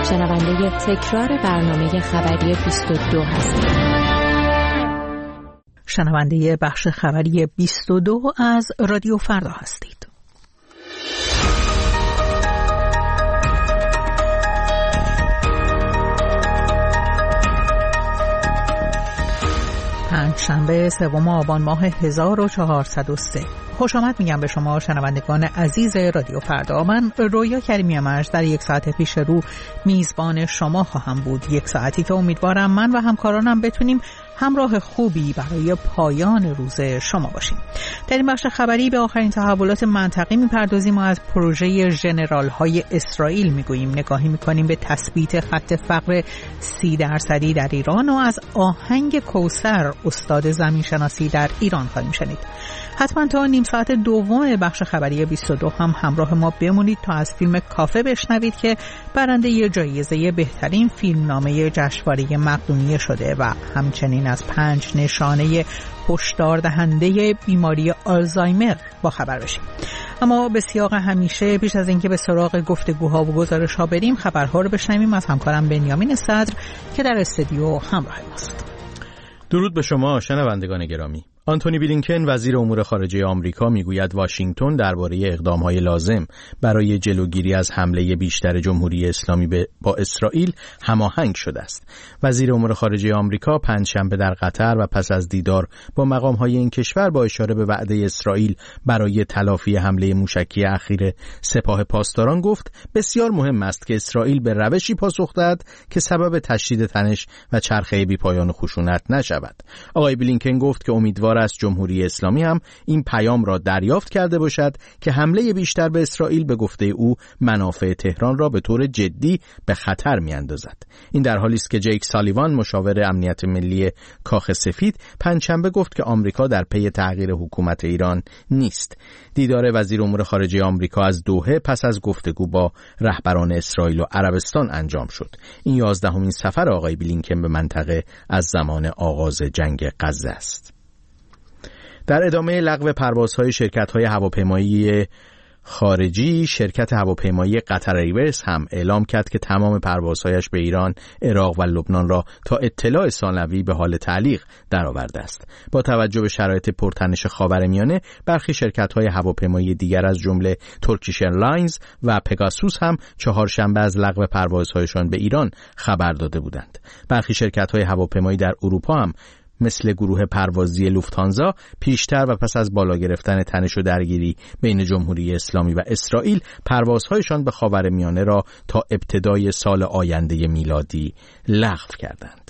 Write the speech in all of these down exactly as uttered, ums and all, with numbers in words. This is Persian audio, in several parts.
شنونده تکرار برنامه خبری بیست و دو هستید. شنونده بخش خبری بیست و دو از رادیو فردا هستید. پنجشنبه سوم آبان ماه هزار و چهارصد و سه. خوش آمد میگم به شما شنوندگان عزیز رادیو فردا. من رویا کریمی مرج در یک ساعت پیش رو میزبان شما خواهم بود. یک ساعتی که امیدوارم من و همکارانم بتونیم همراه خوبی برای پایان روز شما باشیم. در این بخش خبری به آخرین تحولات منطقی میپردازیم و از پروژه ژنرال های اسرائیل میگوییم. نگاهی میکنیم به تثبیت خط فقر سی درصدی در ایران و از آهنگ کوثر استاد زمین شناسی در ایران خواهیم شنید. حتما تا نیم ساعت دوم بخش خبری بیست و دو هم همراه ما بمونید تا از فیلم کافه بشنوید که برنده جایزه بهترین فیلمنامه جشنواره مقدونیه شده و همچنین از پنج نشانه هشدار دهنده بیماری آلزایمر با خبر بشیم. اما به سیاق همیشه پیش از اینکه به سراغ گفتگوها و گزارش‌ها بریم خبرها رو بشنویم از همکارم بنیامین صدر که در استودیو همراه ماست. درود به شما شنوندگان گرامی. آنتونی بلینکن وزیر امور خارجه آمریکا میگوید واشنگتن درباره اقدام‌های لازم برای جلوگیری از حمله بیشتر جمهوری اسلامی با اسرائیل هماهنگ شده است. وزیر امور خارجه آمریکا پنجشنبه در قطر و پس از دیدار با مقام‌های این کشور با اشاره به وعده اسرائیل برای تلافی حمله موشکی اخیر سپاه پاسداران گفت بسیار مهم است که اسرائیل به روشی پاسخ دهد که سبب تشدید تنش و چرخه بی‌پایان خشونت نشود. آقای بلینکن گفت که امیدوار از جمهوری اسلامی هم این پیام را دریافت کرده باشد که حمله بیشتر به اسرائیل به گفته او منافع تهران را به طور جدی به خطر می‌اندازد. این در حالی است که جیک سالیوان مشاور امنیت ملی کاخ سفید پنجشنبه گفت که آمریکا در پی تغییر حکومت ایران نیست. دیدار وزیر امور خارجه آمریکا از دوحه پس از گفتگو با رهبران اسرائیل و عربستان انجام شد. این یازدهمین سفر آقای بلینکن به منطقه از زمان آغاز جنگ غزه است. در ادامه لغو پروازهای شرکت‌های هواپیمایی خارجی، شرکت هواپیمایی قطر ایرورز هم اعلام کرد که تمام پروازهایش به ایران، عراق و لبنان را تا اطلاع ثانوی به حال تعلیق درآورده است. با توجه به شرایط پرتنش خاورمیانه، برخی شرکت‌های هواپیمایی دیگر از جمله ترکیش ایرلاینز و پگاسوس هم چهارشنبه از لغو پروازهایشان به ایران خبر داده بودند. برخی شرکت‌های هواپیمایی در اروپا هم مثل گروه پروازی لوفتانزا پیشتر و پس از بالا گرفتن تنش و درگیری بین جمهوری اسلامی و اسرائیل پروازهایشان به خاورمیانه را تا ابتدای سال آینده میلادی لغو کردند.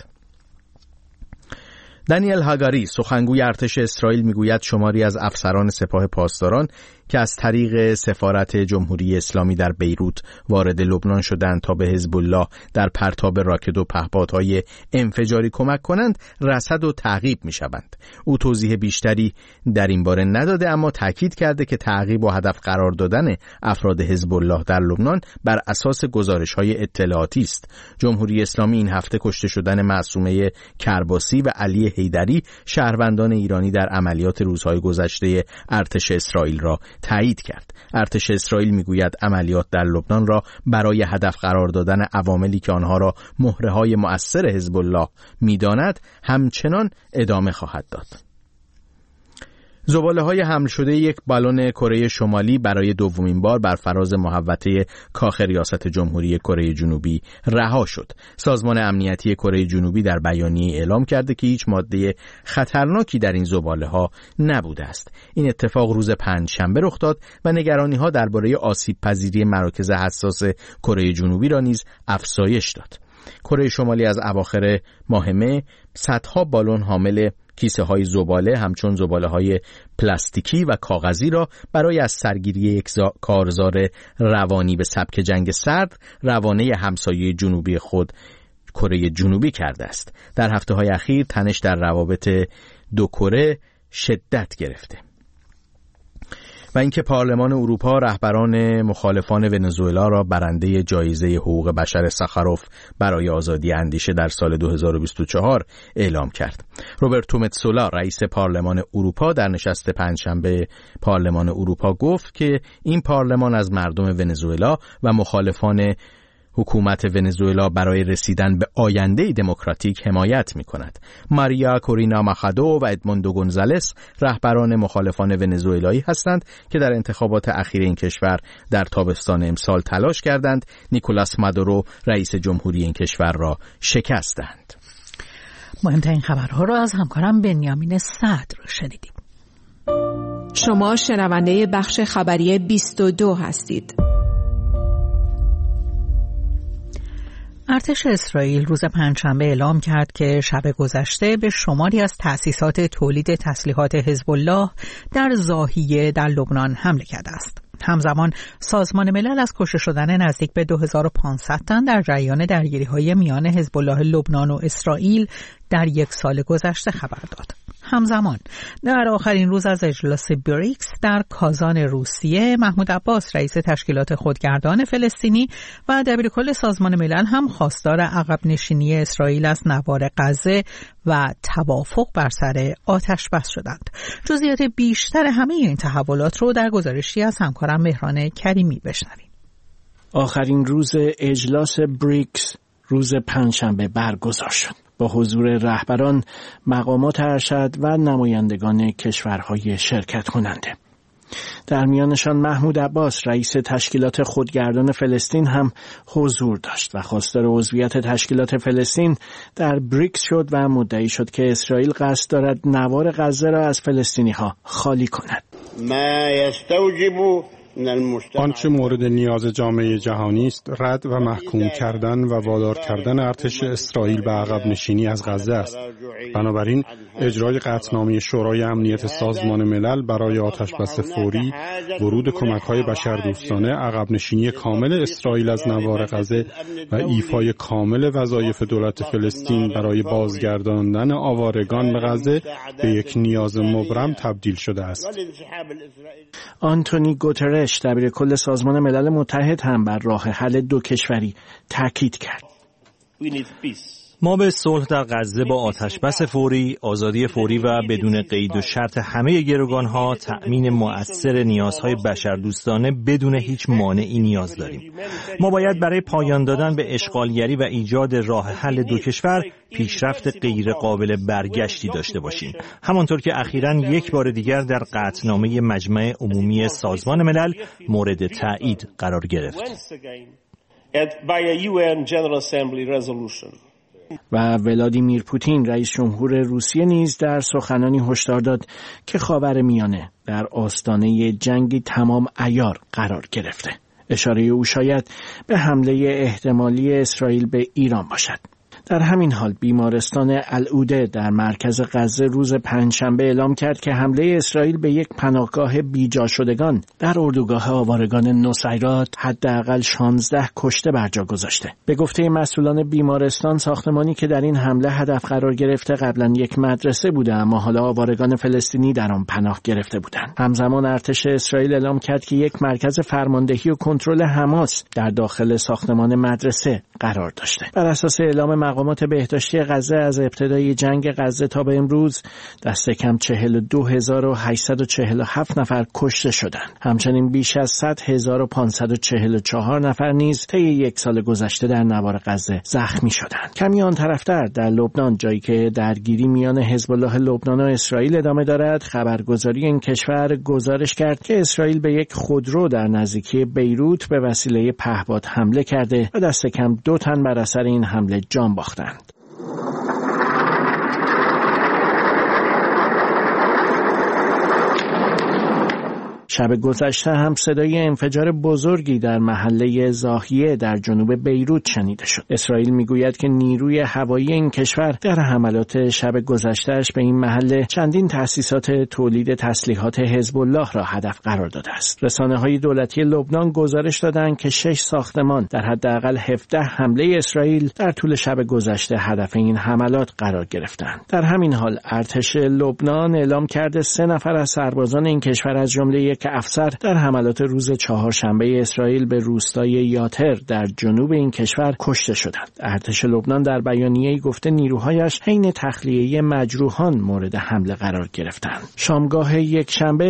دانیل هاگاری سخنگوی ارتش اسرائیل میگوید شماری از افسران سپاه پاسداران که از طریق سفارت جمهوری اسلامی در بیروت وارد لبنان شدند تا به حزب الله در پرتاب راکت و پهپادهای انفجاری کمک کنند رصد و تعقیب می‌شوند. او توضیح بیشتری در این باره نداده اما تاکید کرده که تعقیب و هدف قرار دادن افراد حزب الله در لبنان بر اساس گزارش‌های اطلاعاتی است. جمهوری اسلامی این هفته کشته شدن معصومه کرباسی و علی حیدری شهروندان ایرانی در عملیات روزهای گذشته ارتش اسرائیل را تایید کرد. ارتش اسرائیل میگوید عملیات در لبنان را برای هدف قرار دادن عواملی که آنها را مهره‌های مؤثر حزب الله می‌داند همچنان ادامه خواهد داد. زباله‌های حمل شده یک بالون کره شمالی برای دومین بار بر فراز محوطه کاخ ریاست جمهوری کره جنوبی رها شد. سازمان امنیتی کره جنوبی در بیانیه اعلام کرده که هیچ ماده خطرناکی در این زباله‌ها نبوده است. این اتفاق روز پنجشنبه رخ داد و نگرانی‌ها درباره آسیب‌پذیری مراکز حساس کره جنوبی را نیز افزایش داد. کره شمالی از اواخر ماه مه صدها بالون حامل کیسه های زباله همچون زباله های پلاستیکی و کاغذی را برای از سرگیری یک کارزار روانی به سبک جنگ سرد روانه همسایه جنوبی خود کره جنوبی کرده است. در هفته های اخیر تنش در روابط دو کره شدت گرفته. و اینکه پارلمان اروپا رهبران مخالفان ونزوئلا را برنده جایزه حقوق بشر ساخاروف برای آزادی اندیشه در سال دو هزار و بیست و چهار اعلام کرد. روبرتو متسولا رئیس پارلمان اروپا در نشست پنجشنبه پارلمان اروپا گفت که این پارلمان از مردم ونزوئلا و مخالفان حکومت ونزوئلا برای رسیدن به آینده دموکراتیک حمایت می‌کند. ماریا کورینا ماخادو و ادموندو گونزالس رهبران مخالفان ونزوئلایی هستند که در انتخابات اخیر این کشور در تابستان امسال تلاش کردند نیکولاس مادورو رئیس جمهوری این کشور را شکستند. مهمترین خبرها را از همکارم بنیامین صدر شنیدیم. شما شنونده بخش خبری بیست و دو هستید. ارتش اسرائیل روز پنجشنبه اعلام کرد که شب گذشته به شماری از تأسیسات تولید تسلیحات حزب الله در ضاحیه در لبنان حمله کرده است. همزمان سازمان ملل از کشته شدن نزدیک به دو هزار و پانصد تن در جریان درگیری‌های میان حزب الله لبنان و اسرائیل در یک سال گذشته خبر داد. همزمان در آخرین روز از اجلاس بریکس در کازان روسیه، محمود عباس رئیس تشکیلات خودگردان فلسطینی و دبیرکل سازمان ملل هم خواستار عقب نشینی اسرائیل از نوار غزه و توافق بر سر آتش بس شدند. جزئیات بیشتر همه این تحولات رو در گزارشی از همکارم مهران کریمی بشنویم. آخرین روز اجلاس بریکس روز پنجشنبه برگزار شد با حضور رهبران، مقامات ارشد و نمایندگان کشورهای شرکت کننده. در میانشان محمود عباس رئیس تشکیلات خودگردان فلسطین هم حضور داشت و خواستار عضویت تشکیلات فلسطین در بریکس شد و مدعی شد که اسرائیل قصد دارد نوار غزه را از فلسطینی‌ها خالی کند. ما یستوجب آنچه مورد نیاز جامعه جهانی است رد و محکوم کردن و وادار کردن ارتش اسرائیل به عقب نشینی از غزه است. بنابراین اجرای قطعنامه شورای امنیت سازمان ملل برای آتشبس فوری، ورود کمک‌های بشردوستانه، عقب نشینی کامل اسرائیل از نوار غزه و ایفای کامل وظایف دولت فلسطین برای بازگرداندن آوارگان به غزه به یک نیاز مبرم تبدیل شده است. آنتونی گوترش دبیرکل سازمان ملل متحد هم بر راه حل دو کشوری تاکید کرد. ما به صلح در غزه با آتشبس فوری، آزادی فوری و بدون قید و شرط همه گروگانها، تأمین مؤثر نیازهای بشردوستانه بدون هیچ مانعی نیاز داریم. ما باید برای پایان دادن به اشغالگری و ایجاد راه حل دو کشور پیشرفت غیر قابل برگشتی داشته باشیم. همانطور که اخیراً یک بار دیگر در قطعنامه مجمع عمومی سازمان ملل مورد تایید قرار گرفت. و ولادیمیر پوتین رئیس جمهور روسیه نیز در سخنانی هشدار داد که خاورمیانه در آستانه جنگی تمام عیار قرار گرفته. اشاره او شاید به حمله احتمالی اسرائیل به ایران باشد. در همین حال بیمارستان العوده در مرکز غزه روز پنجشنبه اعلام کرد که حمله اسرائیل به یک پناهگاه بیجا شدگان در اردوگاه آوارگان نصیرات حداقل شانزده کشته بر جا گذاشته. به گفته مسئولان بیمارستان، ساختمانی که در این حمله هدف قرار گرفته قبلا یک مدرسه بوده، اما حالا آوارگان فلسطینی در آن پناه گرفته بودند. همزمان ارتش اسرائیل اعلام کرد که یک مرکز فرماندهی و کنترل حماس در داخل ساختمان مدرسه قرار داشته. بر اساس اعلام مقامات بهداشتی غزه، از ابتدای جنگ غزه تا به امروز دست کم چهل و دو هزار و هشتصد و چهل و هفت نفر کشته شدند. همچنین بیش از صد هزار و پانصد و چهل و چهار نفر نیز طی یک سال گذشته در نوار غزه زخمی شدند. کمی آن طرفتر در لبنان، جایی که درگیری میان حزب الله لبنان و اسرائیل ادامه دارد، خبرگزاری این کشور گزارش کرد که اسرائیل به یک خودرو در نزدیکی بیروت به وسیله پهپاد حمله کرده و دست کم دو تن بر اثر این حمله جان باختند. شب گذشته هم صدای انفجار بزرگی در محله ضاحیه در جنوب بیروت شنیده شد. اسرائیل میگوید که نیروی هوایی این کشور در حملات شب گذشتهش به این محله چندین تأسیسات تولید تسلیحات حزب الله را هدف قرار داده است. رسانه‌های دولتی لبنان گزارش دادند که شش ساختمان در حداقل هفده حمله اسرائیل در طول شب گذشته هدف این حملات قرار گرفتند. در همین حال ارتش لبنان اعلام کرده سه نفر از سربازان این کشور از جمله یک افسر در حملات روز چهارشنبه اسرائیل به روستای یاتر در جنوب این کشور کشته شدند. ارتش لبنان در بیانیه‌ای گفته نیروهایش حین تخلیه مجروحان مورد حمله قرار گرفتند. شامگاه یک شنبه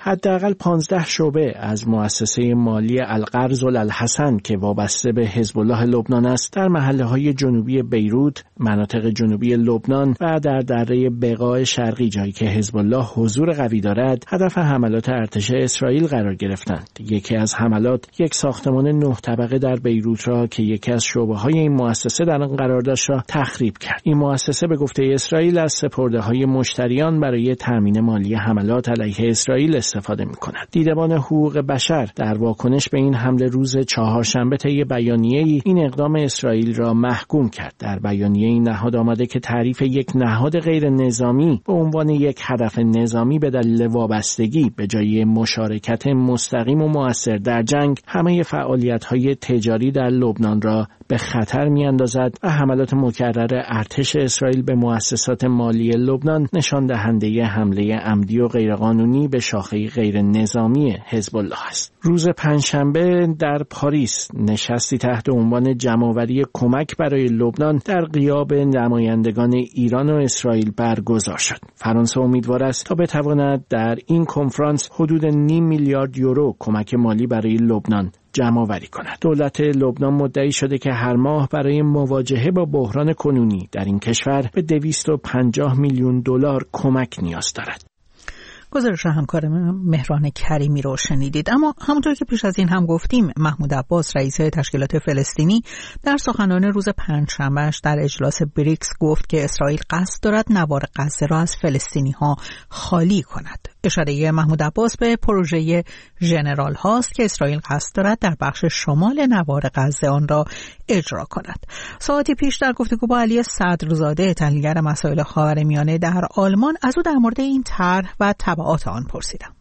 حداقل پانزده شعبه از مؤسسه مالی القرض الحسن که وابسته به حزب الله لبنان است در محله‌های جنوبی بیروت، مناطق جنوبی لبنان و در دره بقاع شرقی جایی که حزب الله حضور قوی دارد هدف حملات ارتش اسرائیل قرار گرفتند. یکی از حملات یک ساختمان نه طبقه در بیروت را که یکی از شعبه‌های این مؤسسه در آن قرار داشت را تخریب کرد. این مؤسسه به گفته اسرائیل از سپرده‌های مشتریان برای تامین مالی حملات علیه اسرائیل استفاده می‌کند. دیدبان حقوق بشر در واکنش به این حمله روز چهارشنبه طی بیانیه‌ای این اقدام اسرائیل را محکوم کرد. در بیانیه این نهاد آمده که تعریف یک نهاد غیر نظامی به عنوان یک هدف نظامی به دلیل وابستگی به جای مشارکت مستقیم و مؤثر در جنگ همه فعالیت‌های تجاری در لبنان را به خطر می‌اندازد و حملات مکرر ارتش اسرائیل به مؤسسات مالی لبنان نشان دهنده حمله عمدی و غیرقانونی به شاخه غیر نظامی حزب الله است. روز پنجشنبه در پاریس نشستی تحت عنوان جمع‌آوری کمک برای لبنان در غیاب نمایندگان ایران و اسرائیل برگزار شد. فرانسه امیدوار است تا بتواند در این کنفرانس حدود نیم میلیارد یورو کمک مالی برای لبنان جمع‌آوری کند. دولت لبنان مدعی شده که هر ماه برای مواجهه با بحران کنونی در این کشور به دویست و پنجاه میلیون دلار کمک نیاز دارد. گزارش همکار مهران کریمی رو شنیدید. اما همونطور که پیش از این هم گفتیم، محمود عباس رئیس تشکیلات فلسطینی در سخنان روز پنجشنبهش در اجلاس بریکس گفت که اسرائیل قصد دارد نوار غزه را از فلسطینی‌ها خالی کند. اشاره محمود عباس به پروژه ژنرال هاست که اسرائیل قصد دارد در بخش شمال نوار غزه آن را اجرا کند. ساعتی پیش در گفتگو با علی صدرزاده تحلیلگر مسائل خاورمیانه در آلمان از او در مورد این طرح و تبعات آن پرسیدم.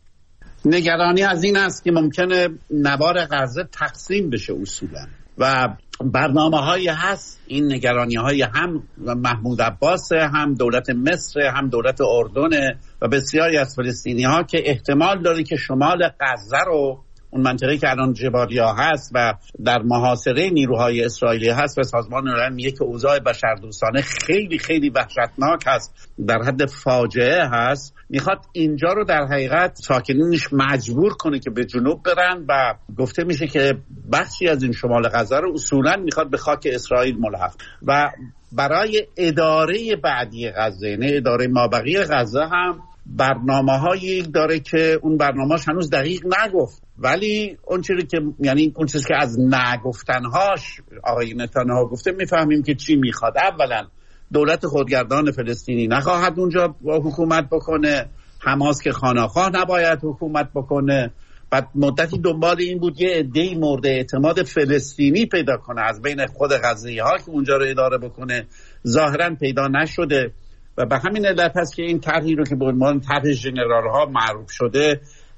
نگرانی از این است که ممکنه نوار غزه تقسیم بشه اصولا و برنامه‌هایی هست. این نگرانی‌های هم محمود عباس، هم دولت مصر، هم دولت اردن و بسیاری از فلسطینی‌ها که احتمال داره که شمال غزه رو، اون منطقه‌ای که الان جبالیا هست و در محاصره نیروهای اسرائیلی هست و سازمان ملل میگه که اوضاع بشردوستانه خیلی خیلی وحشتناک هست، در حد فاجعه هست، میخواد اینجا رو در حقیقت ساکنینش مجبور کنه که به جنوب برن و گفته میشه که بخشی از این شمال غزه رو اصولاً میخواد به خاک اسرائیل ملحق و برای اداره بعدی غزه، نه اداره مابقی غزه هم برنامه هایی داره که اون برنامه‌اش هنوز دقیق نگفت، ولی اون چیزی که یعنی اون چیزی که از نگفتنهاش آقای نتانیاهو گفته میفهمیم که چی میخواد. اولا دولت خودگردان فلسطینی نخواهد اونجا حکومت بکنه، حماس که خانه‌خواه نباید حکومت بکنه. بعد مدتی دنبال این بود یه عده‌ای مورد اعتماد فلسطینی پیدا کنه از بین خود غزه‌ای‌ها که اونجا رو اداره بکنه، ظاهراً پیدا نشده و به همین علت هست که این طرحی رو که به عنوان طرح ژنرال‌ها معروف شده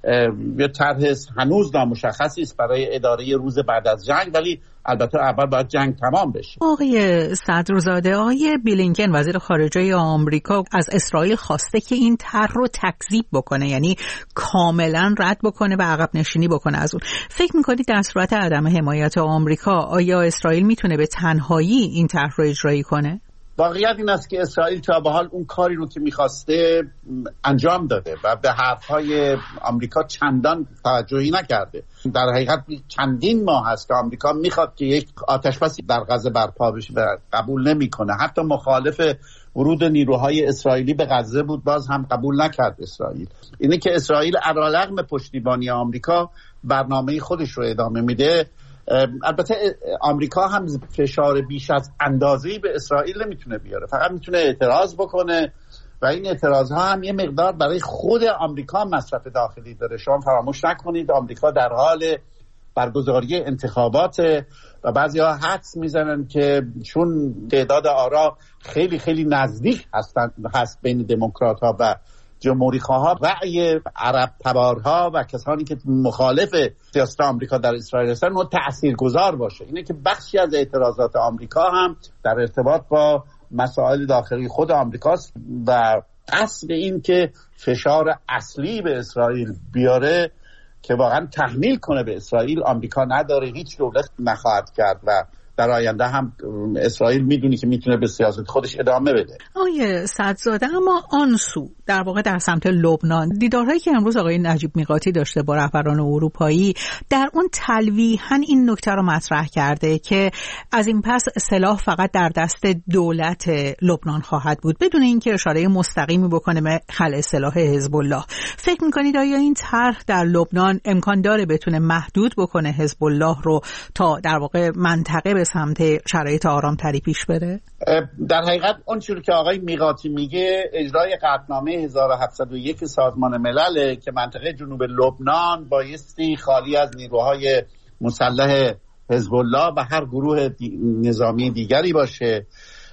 یه طرح هنوز نامشخصی است برای اداره روز بعد از جنگ، ولی البته اول باید جنگ تمام بشه. آقای صدرزاده، آقای بلینکن وزیر خارجه آمریکا از اسرائیل خواسته که این طرح رو تکذیب بکنه، یعنی کاملا رد بکنه و عقب نشینی بکنه از اون. فکر می‌کنید در صورت عدم حمایت آمریکا آیا اسرائیل میتونه به تنهایی این طرح رو اجرایی کنه؟ واقعیت این است که اسرائیل تا به حال اون کاری رو که می‌خواسته انجام داده و به حرف‌های آمریکا چندان توجهی نکرده. در حقیقت چندین ماه هست که آمریکا می‌خواد که یک آتش‌بسی در غزه برپا بشه و قبول نمی‌کنه. حتی مخالف ورود نیروهای اسرائیلی به غزه بود، باز هم قبول نکرد اسرائیل. اینه که اسرائیل علیرغم پشتیبانی آمریکا برنامه خودش رو ادامه میده. البته آمریکا هم فشار بیش از اندازه‌ای به اسرائیل نمیتونه بیاره، فقط میتونه اعتراض بکنه و این اعتراضها هم یه مقدار برای خود آمریکا مصرف داخلی داره. شما فراموش نکنید آمریکا در حال برگزاری انتخابات و بعضی‌ها حدس میزنن که چون تعداد آرا خیلی خیلی نزدیک هستن هست بین دموکرات‌ها و جمهوری خواها، رأی عرب تبارها و کسانی که مخالف سیاست آمریکا در اسرائیل هستن اون تاثیرگذار باشه. اینه که بخشی از اعتراضات آمریکا هم در ارتباط با مسائل داخلی خود آمریکاست و اصل این که فشار اصلی به اسرائیل بیاره که واقعا تحمیل کنه به اسرائیل آمریکا نداره، هیچ دولت نخواهد کرد و در آینده هم اسرائیل میدونی که میتونه به سیاست خودش ادامه بده. آیه صدزاده، اما آن سو در واقع در سمت لبنان، دیدارهایی که امروز آقای نجیب میقاتی داشته با رهبران اروپایی، در اون تلویحاً این نکته رو مطرح کرده که از این پس سلاح فقط در دست دولت لبنان خواهد بود، بدون اینکه اشاره مستقیمی بکنه به خلع سلاح حزب الله. فکر میکنید آیا این طرح در لبنان امکان داره بتونه محدود بکنه حزب الله رو تا در واقع منطقه به سمت شرایط آرامتری پیش بره؟ در حقیقت اون چیزی که آقای میقاتی میگه اجرای قطعنامه هزار و هفتصد و یک سازمان ملل که منطقه جنوب لبنان بایستی خالی از نیروهای مسلح حزب الله و هر گروه دی نظامی دیگری باشه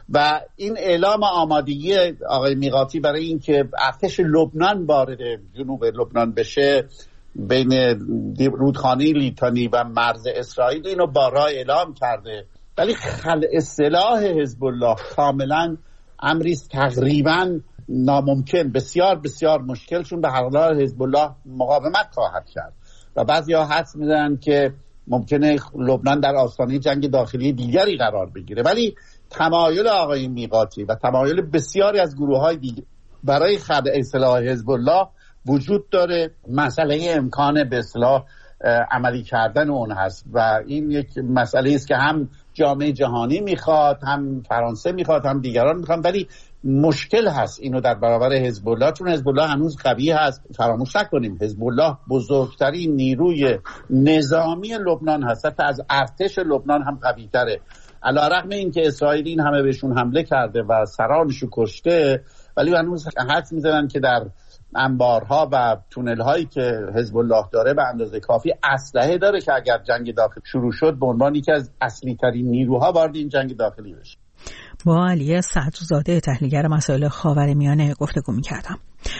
و این اعلام آمادگی آقای میقاتی برای اینکه ارتش لبنان وارد جنوب لبنان بشه بین رودخانه لیتانی و مرز اسرائیل اینو بارها اعلام کرده، ولی خلع سلاح حزب الله کاملا امری تقریبا ناممکن، بسیار بسیار مشکل، چون به هر حال حزب الله مقاومت خواهد کرد و بعضیا حدس میزنن که ممکنه لبنان در آستانه جنگ داخلی دیگری قرار بگیره. ولی تمایل آقای میقاتی و تمایل بسیاری از گروه‌های دیگه برای خلع سلاح حزب الله وجود داره. مسئله امکان به اصطلاح عملی کردن اون هست و این یک مسئله است که هم جامعه جهانی میخواد، هم فرانسه میخواد، هم دیگران میخواد، ولی مشکل هست اینو در برابر حزب الله، چون حزب الله هنوز قوی هست. فراموش نکنیم حزب الله بزرگترین نیروی نظامی لبنان هست، حتی از ارتش لبنان هم قوی تره. علیرغم اینکه اسرائیل این همه بهشون حمله کرده و سرانشو کشته، ولی هنوز حدس میزنن که در انبارها و تونل هایی که حزب الله داره به اندازه کافی اسلحه داره که اگر جنگ داخلی شروع شد به عنوان یکی از اصلی ترین نیروها وارد این جنگ داخلی بشه. با علی صدرزاده تحلیلگر مسائل خاورمیانه گفتگو می‌کردم.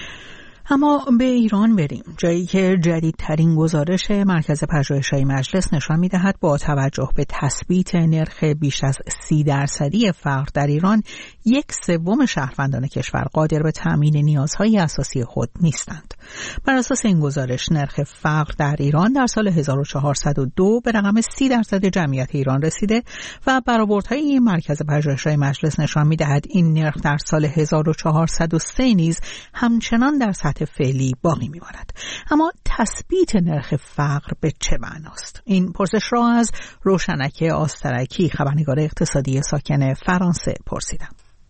اما به ایران بریم، جایی که جدیدترین گزارش مرکز پژوهش‌های مجلس نشان می‌دهد با توجه به تثبیت نرخ بیش از سی درصدی فقر در ایران، یک سوم شهروندان کشور قادر به تأمین نیازهای اساسی خود نیستند. بر اساس این گزارش نرخ فقر در ایران در سال هزار و چهارصد و دو به رقم سی درصد جمعیت ایران رسیده و برآوردهای این مرکز پژوهش‌های مجلس نشان می‌دهد این نرخ در سال هزار و چهارصد و سه نیز همچنان در سطح فعلی باقی می‌ماند. اما تثبیت نرخ فقر به چه معناست؟ این پرسش را از روشنک آسترکی، خبرنگار اقتصادی ساکن فرانسه، پرسیدم.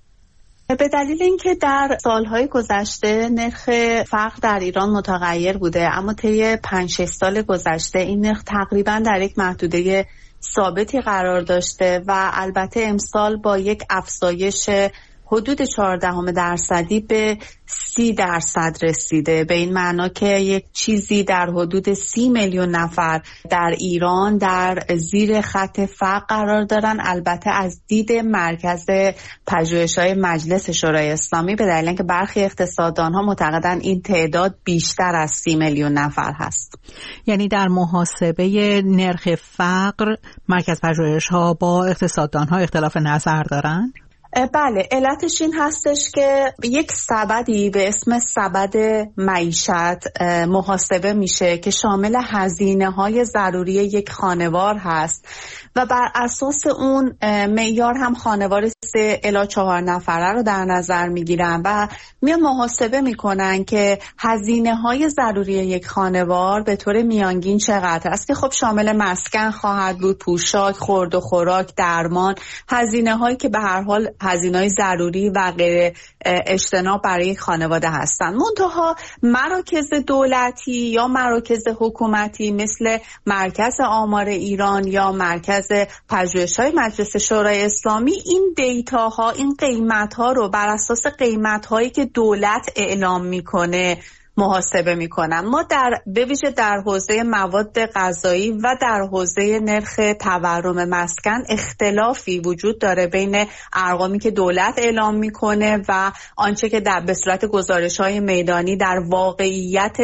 به دلیل اینکه در سالهای گذشته نرخ فقر در ایران متغیر بوده، اما طی پنج شش سال گذشته این نرخ تقریبا در یک محدوده ثابتی قرار داشته و البته امسال با یک افزایش حدود چهارده درصدی به سی درصد رسیده، به این معنا که یک چیزی در حدود سی میلیون نفر در ایران در زیر خط فقر قرار دارن. البته از دید مرکز پژوهش‌های مجلس شورای اسلامی به دلیل اینکه برخی اقتصاددان‌ها معتقدن این تعداد بیشتر از سی میلیون نفر هست. یعنی در محاسبه نرخ فقر مرکز پژوهش‌ها با اقتصاددان‌ها اختلاف نظر دارن؟ بله، علتش این هستش که یک سبدی به اسم سبد معیشت محاسبه میشه که شامل هزینه‌های ضروری یک خانوار هست و بر اساس اون معیار هم خانوار سه الی چهار نفره رو در نظر میگیرن و میان محاسبه میکنن که هزینه‌های ضروری یک خانوار به طور میانگین چقدر است که خب شامل مسکن خواهد بود، پوشاک، خورد و خوراک، درمان، هزینه‌هایی که به هر حال هزینه‌های ضروری و غیر اجتناب برای یک خانواده هستند. منتها مراکز دولتی یا مراکز حکومتی مثل مرکز آمار ایران یا مرکز پژوهش‌های مجلس شورای اسلامی این دیتاها، این قیمت‌ها رو بر اساس قیمت‌هایی که دولت اعلام میکنه محاسبه میکنن. ما در به ویژه در حوزه مواد غذایی و در حوزه نرخ تورم مسکن اختلافی وجود داره بین ارقامی که دولت اعلام میکنه و آنچه که در به صورت گزارش‌های میدانی در واقعیت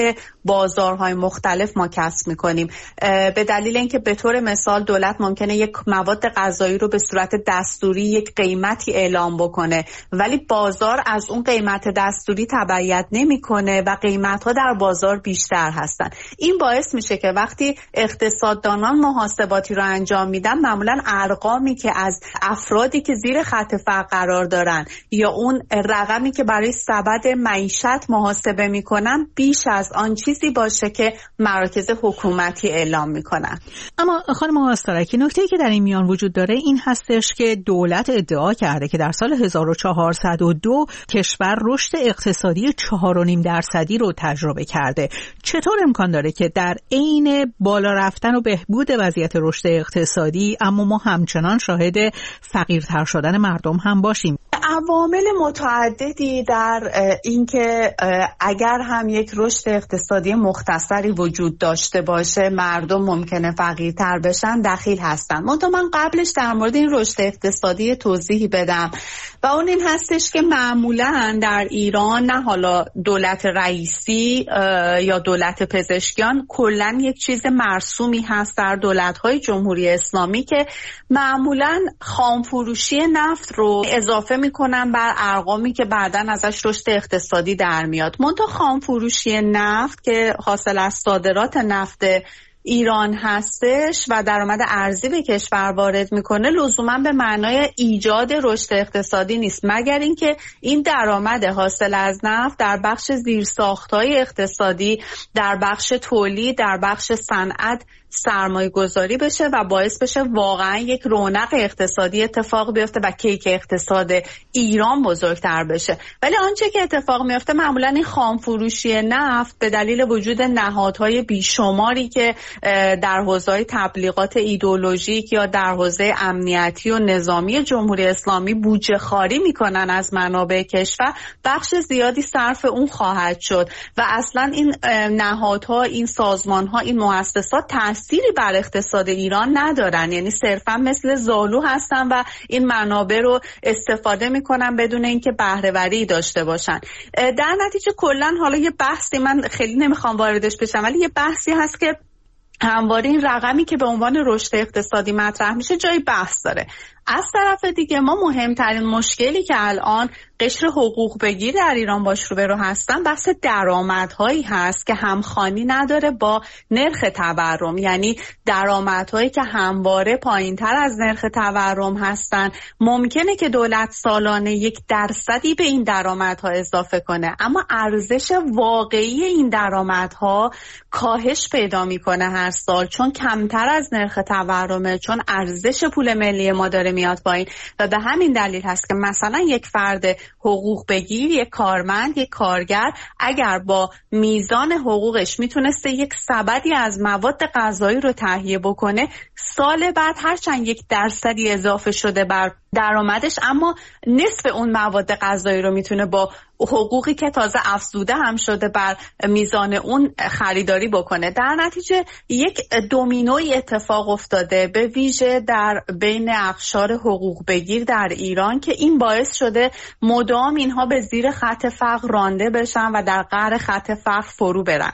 بازارهای مختلف ما کسب میکنیم. به دلیل اینکه به طور مثال دولت ممکنه یک مواد غذایی رو به صورت دستوری یک قیمتی اعلام بکنه، ولی بازار از اون قیمت دستوری تبعیت نمیکنه و قیمت‌ها در بازار بیشتر هستن. این باعث میشه که وقتی اقتصاددانان محاسباتی رو انجام میدن، معمولا ارقامی که از افرادی که زیر خط فقر قرار دارن یا اون رقمی که برای سبد معیشت محاسبه میکنن بیش از آن چیزی باشه که مراکز حکومتی اعلام میکنن. اما خانم آستارکی، نکته‌ای که در این میان وجود داره این هستش که دولت ادعا کرده که در سال هزار و چهارصد و دو کشور رشد اقتصادی چهار و نیم درصدی رو تجربه کرده. چطور امکان داره که در عین بالا رفتن و بهبود وضعیت رشد اقتصادی اما ما همچنان شاهد فقیرتر شدن مردم هم باشیم؟ عوامل متعددی در اینکه اگر هم یک رشد اقتصادی مختصری وجود داشته باشه مردم ممکنه فقیرتر بشن دخیل هستن. منتها من قبلش در مورد این رشد اقتصادی توضیحی بدم و اون این هستش که معمولا در ایران نه حالا دولت رئیسی یا دولت پزشکیان، کلا یک چیز مرسومی هست در دولت‌های جمهوری اسلامی که معمولا خامفروشی نفت رو اضافه میکنن بر ارقامی که بعداً ازش رشد اقتصادی در میاد. منتها خامفروشی نفت که حاصل از صادرات نفت ایران هستش و درآمد ارزی به کشور وارد میکنه لزوما به معنای ایجاد رشد اقتصادی نیست، مگر اینکه این درآمد حاصل از نفت در بخش زیرساخت‌های اقتصادی، در بخش تولید، در بخش صنعت سرمایه گذاری بشه و باعث بشه واقعا یک رونق اقتصادی اتفاق بیفته و کیک اقتصاد ایران بزرگتر بشه. ولی آنچه که اتفاق میفته معمولا این خامفروشی نفت به دلیل وجود نهادهای بیشماری که در حوزه‌های تبلیغات ایدئولوژیک یا در حوزه امنیتی و نظامی جمهوری اسلامی بودجه خواری میکنن از منابع کشور، بخش زیادی صرف اون خواهد شد و اصلا این نهادها، این سازمانها، این مؤسسات تأثیری بر اقتصاد ایران ندارن، یعنی صرفا مثل زالو هستن و این منابع رو استفاده میکنن بدون اینکه بهره‌وری داشته باشن. در نتیجه کلا حالا یه بحثی، من خیلی نمیخوام واردش بشم، ولی یه بحثی هست که همواره این رقمی که به عنوان رشد اقتصادی مطرح میشه جای بحث داره. از طرف دیگه ما مهمترین مشکلی که الان قشر حقوق بگیر در ایران باش روبرو هستن بحث درآمدهایی هست که همخوانی نداره با نرخ تورم، یعنی درآمدهایی که همواره پایینتر از نرخ تورم هستن. ممکنه که دولت سالانه یک درصدی به این درآمدها اضافه کنه، اما ارزش واقعی این درآمدها کاهش پیدا میکنه هر سال، چون کمتر از نرخ تورمه، چون ارزش پول ملی ما داره میاد پایین و به همین دلیل هست که مثلا یک فرد حقوق بگیر، یک کارمند، یک کارگر اگر با میزان حقوقش میتونسته یک سبدی از مواد غذایی رو تهیه بکنه، سال بعد هرچند یک درصدی اضافه شده بر درآمدش، اما نصف اون مواد غذایی رو میتونه با حقوقی که تازه افزوده هم شده بر میزان اون خریداری بکنه. در نتیجه یک دومینوی اتفاق افتاده به ویژه در بین اقشار حقوق بگیر در ایران که این باعث شده مدام اینها به زیر خط فقر رانده بشن و در قعر خط فقر فرو برن.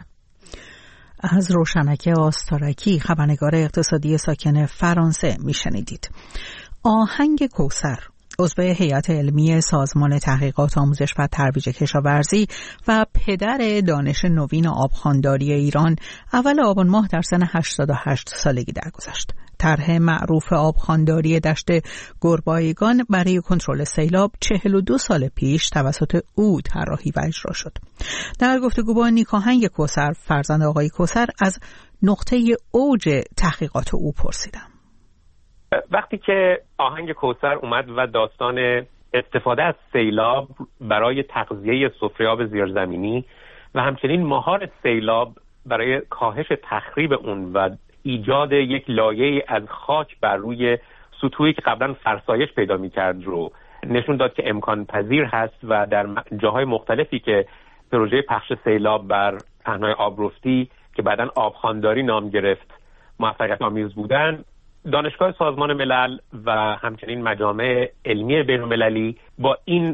از روشنک آستارکی، خبرنگار اقتصادی ساکن فرانسه میشنیدید. آهنگ کوثر، عضو هیئت علمی سازمان تحقیقات آموزش و ترویج کشاورزی و پدر دانش نوین آبخوانداری ایران، اول آبان ماه در سن هشتاد و هشت سالگی درگذشت. طرح معروف آبخوانداری دشت گربایگان برای کنترل سیلاب چهل و دو سال پیش توسط او طراحی و اجرا شد. در گفتگو با نیکاهنگ کوثر، فرزند آقای کوثر، از نقطه اوج تحقیقات او پرسیدم. وقتی که آهنگ کوثر اومد و داستان استفاده از سیلاب برای تغذیه سفره آب زیرزمینی و همچنین مهار سیلاب برای کاهش تخریب اون و ایجاد یک لایه از خاک بر روی سطوحی که قبلا فرسایش پیدا می‌کرد رو نشون داد که امکان پذیر هست و در جاهای مختلفی که پروژه پخش سیلاب بر پهنای آبرفتی که بعداً آبخوانداری نام گرفت موفقیت آمیز بودن، دانشگاه سازمان ملل و همچنین مجامع علمی بین‌المللی با این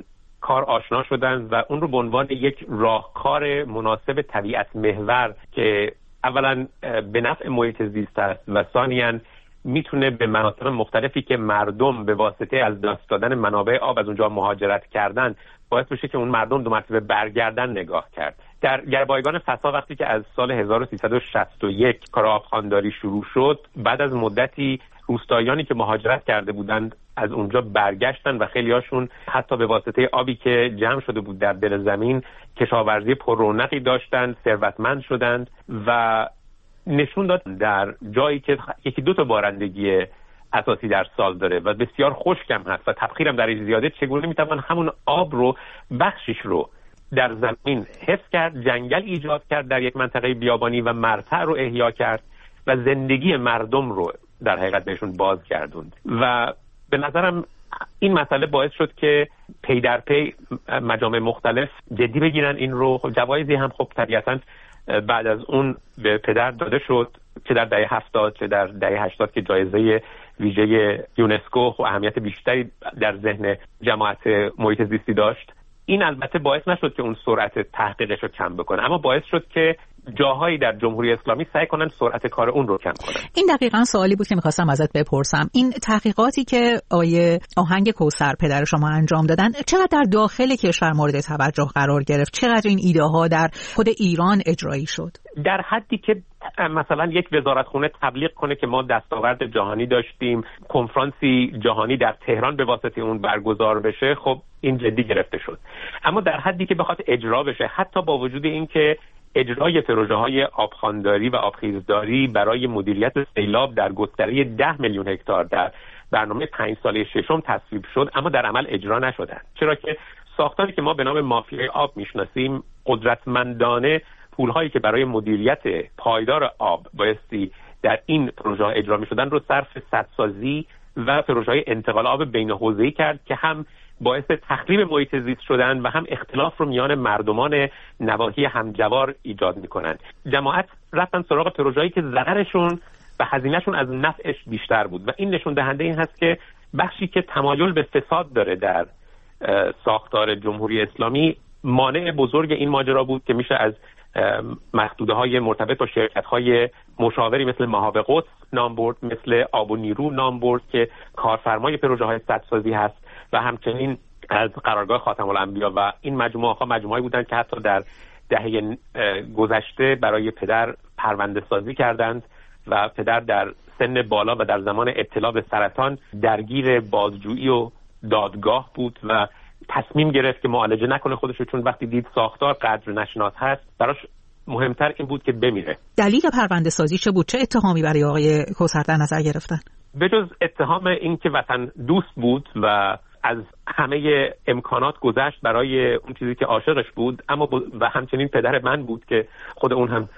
کار آشنا شدند و اون رو به عنوان یک راهکار مناسب طبیعت محور که اولا به نفع محیط زیست است و ثانیاً میتونه به مناطق مختلفی که مردم به واسطه از دست دادن منابع آب از اونجا مهاجرت کردن باعث بشه که اون مردم دو مرتبه برگردن نگاه کرد. در گربایگان فسا وقتی که از سال هزار و سیصد و شصت و یک کار آبخوانداری شروع شد، بعد از مدتی روستاییانی که مهاجرت کرده بودند از اونجا برگشتن و خیلی هاشون حتی به واسطه آبی که جمع شده بود در دل زمین کشاورزی پر رونقی داشتند، ثروتمند شدند و نشون داد در جایی که یکی دو تا بارندگی اساسی در سال داره و بسیار خشکم هست و تبخیرم درش زیاده، چگونه میتوان همون آب رو بخشش رو در زمین حفظ کرد، جنگل ایجاد کرد در یک منطقه بیابانی و مرتع رو احیا کرد و زندگی مردم رو در حقیقت بهشون بازگردوند. و به نظرم این مسئله باعث شد که پی در پی مجامع مختلف جدی بگیرن این رو. جوایزی هم خب طبیعتاً بعد از اون به پدر داده شد، چه در دهه هفتاد چه در دهه هشتاد که جایزه ویژه یونسکو و اهمیت بیشتری در ذهن جماعت محیط زیستی داشت. این البته باعث نشد که اون سرعت تحقیقش رو کم بکنه، اما باعث شد که جاهایی در جمهوری اسلامی سعی کنن سرعت کار اون رو کم کنن. این دقیقاً سوالی بود که می‌خواستم ازت بپرسم. این تحقیقاتی که آیه آهنگ کوثر پدر شما انجام دادن چقدر در داخل کشور مورد توجه قرار گرفت؟ چقدر این ایده ها در خود ایران اجرایی شد؟ در حدی که مثلا یک وزارتخونه تبلیغ کنه که ما دستاورد جهانی داشتیم، کنفرانسی جهانی در تهران به واسطه اون برگزار بشه، خب این جدی گرفته شد. اما در حدی که بخواد اجرا بشه، حتی با وجود اینکه اجرای پروژه‌های آبخوانداری و آبخیزداری برای مدیریت سیلاب در گستره ده میلیون هکتار در برنامه پنج ساله ششم تصویب شد، اما در عمل اجرا نشدند. چرا که ساختاری که ما به نام مافیای آب میشناسیم قدرتمندانه پول‌هایی که برای مدیریت پایدار آب بایستی در این پروژه اجرا می‌شدن رو صرف سدسازی و پروژه‌های انتقال آب بین حوزه‌ای کرد که هم باعث تخریب محیط زیست شدن و هم اختلاف رو میان مردمان نواحی همجوار ایجاد میکنن. جماعت رفتن سراغ پروژه‌ای که ضررشون و هزینه‌شون از نفعش بیشتر بود و این نشون دهنده این هست که بخشی که تمایل به فساد داره در ساختار جمهوری اسلامی مانع بزرگ این ماجرا بود که میشه از محدوده‌های مرتبط با شرکت‌های مشاوری مثل ماهاوه قدس نام برد، مثل آب و نیرو نام برد که کارفرمای پروژه‌های سدسازی هست و همچنین از قرارگاه خاتم الانبیا و این مجموعه ها مجموعه‌ای بودند که حتی در دهه گذشته برای پدر پرونده سازی کردند و پدر در سن بالا و در زمان ابتلا به سرطان درگیر بازجویی و دادگاه بود و تصمیم گرفت که معالجه نکنه خودشو، چون وقتی دید ساختار قدر نشناس هست براش مهمتر این بود که بمیره. دلیل پرونده سازی چه بود؟ چه اتهامی برای آقای کوثر در نظر گرفتن؟ به جز اتهام این که وطن دوست بود و از همه امکانات گذشت برای اون چیزی که عاشقش بود، اما و همچنین پدر من بود که خود اون هم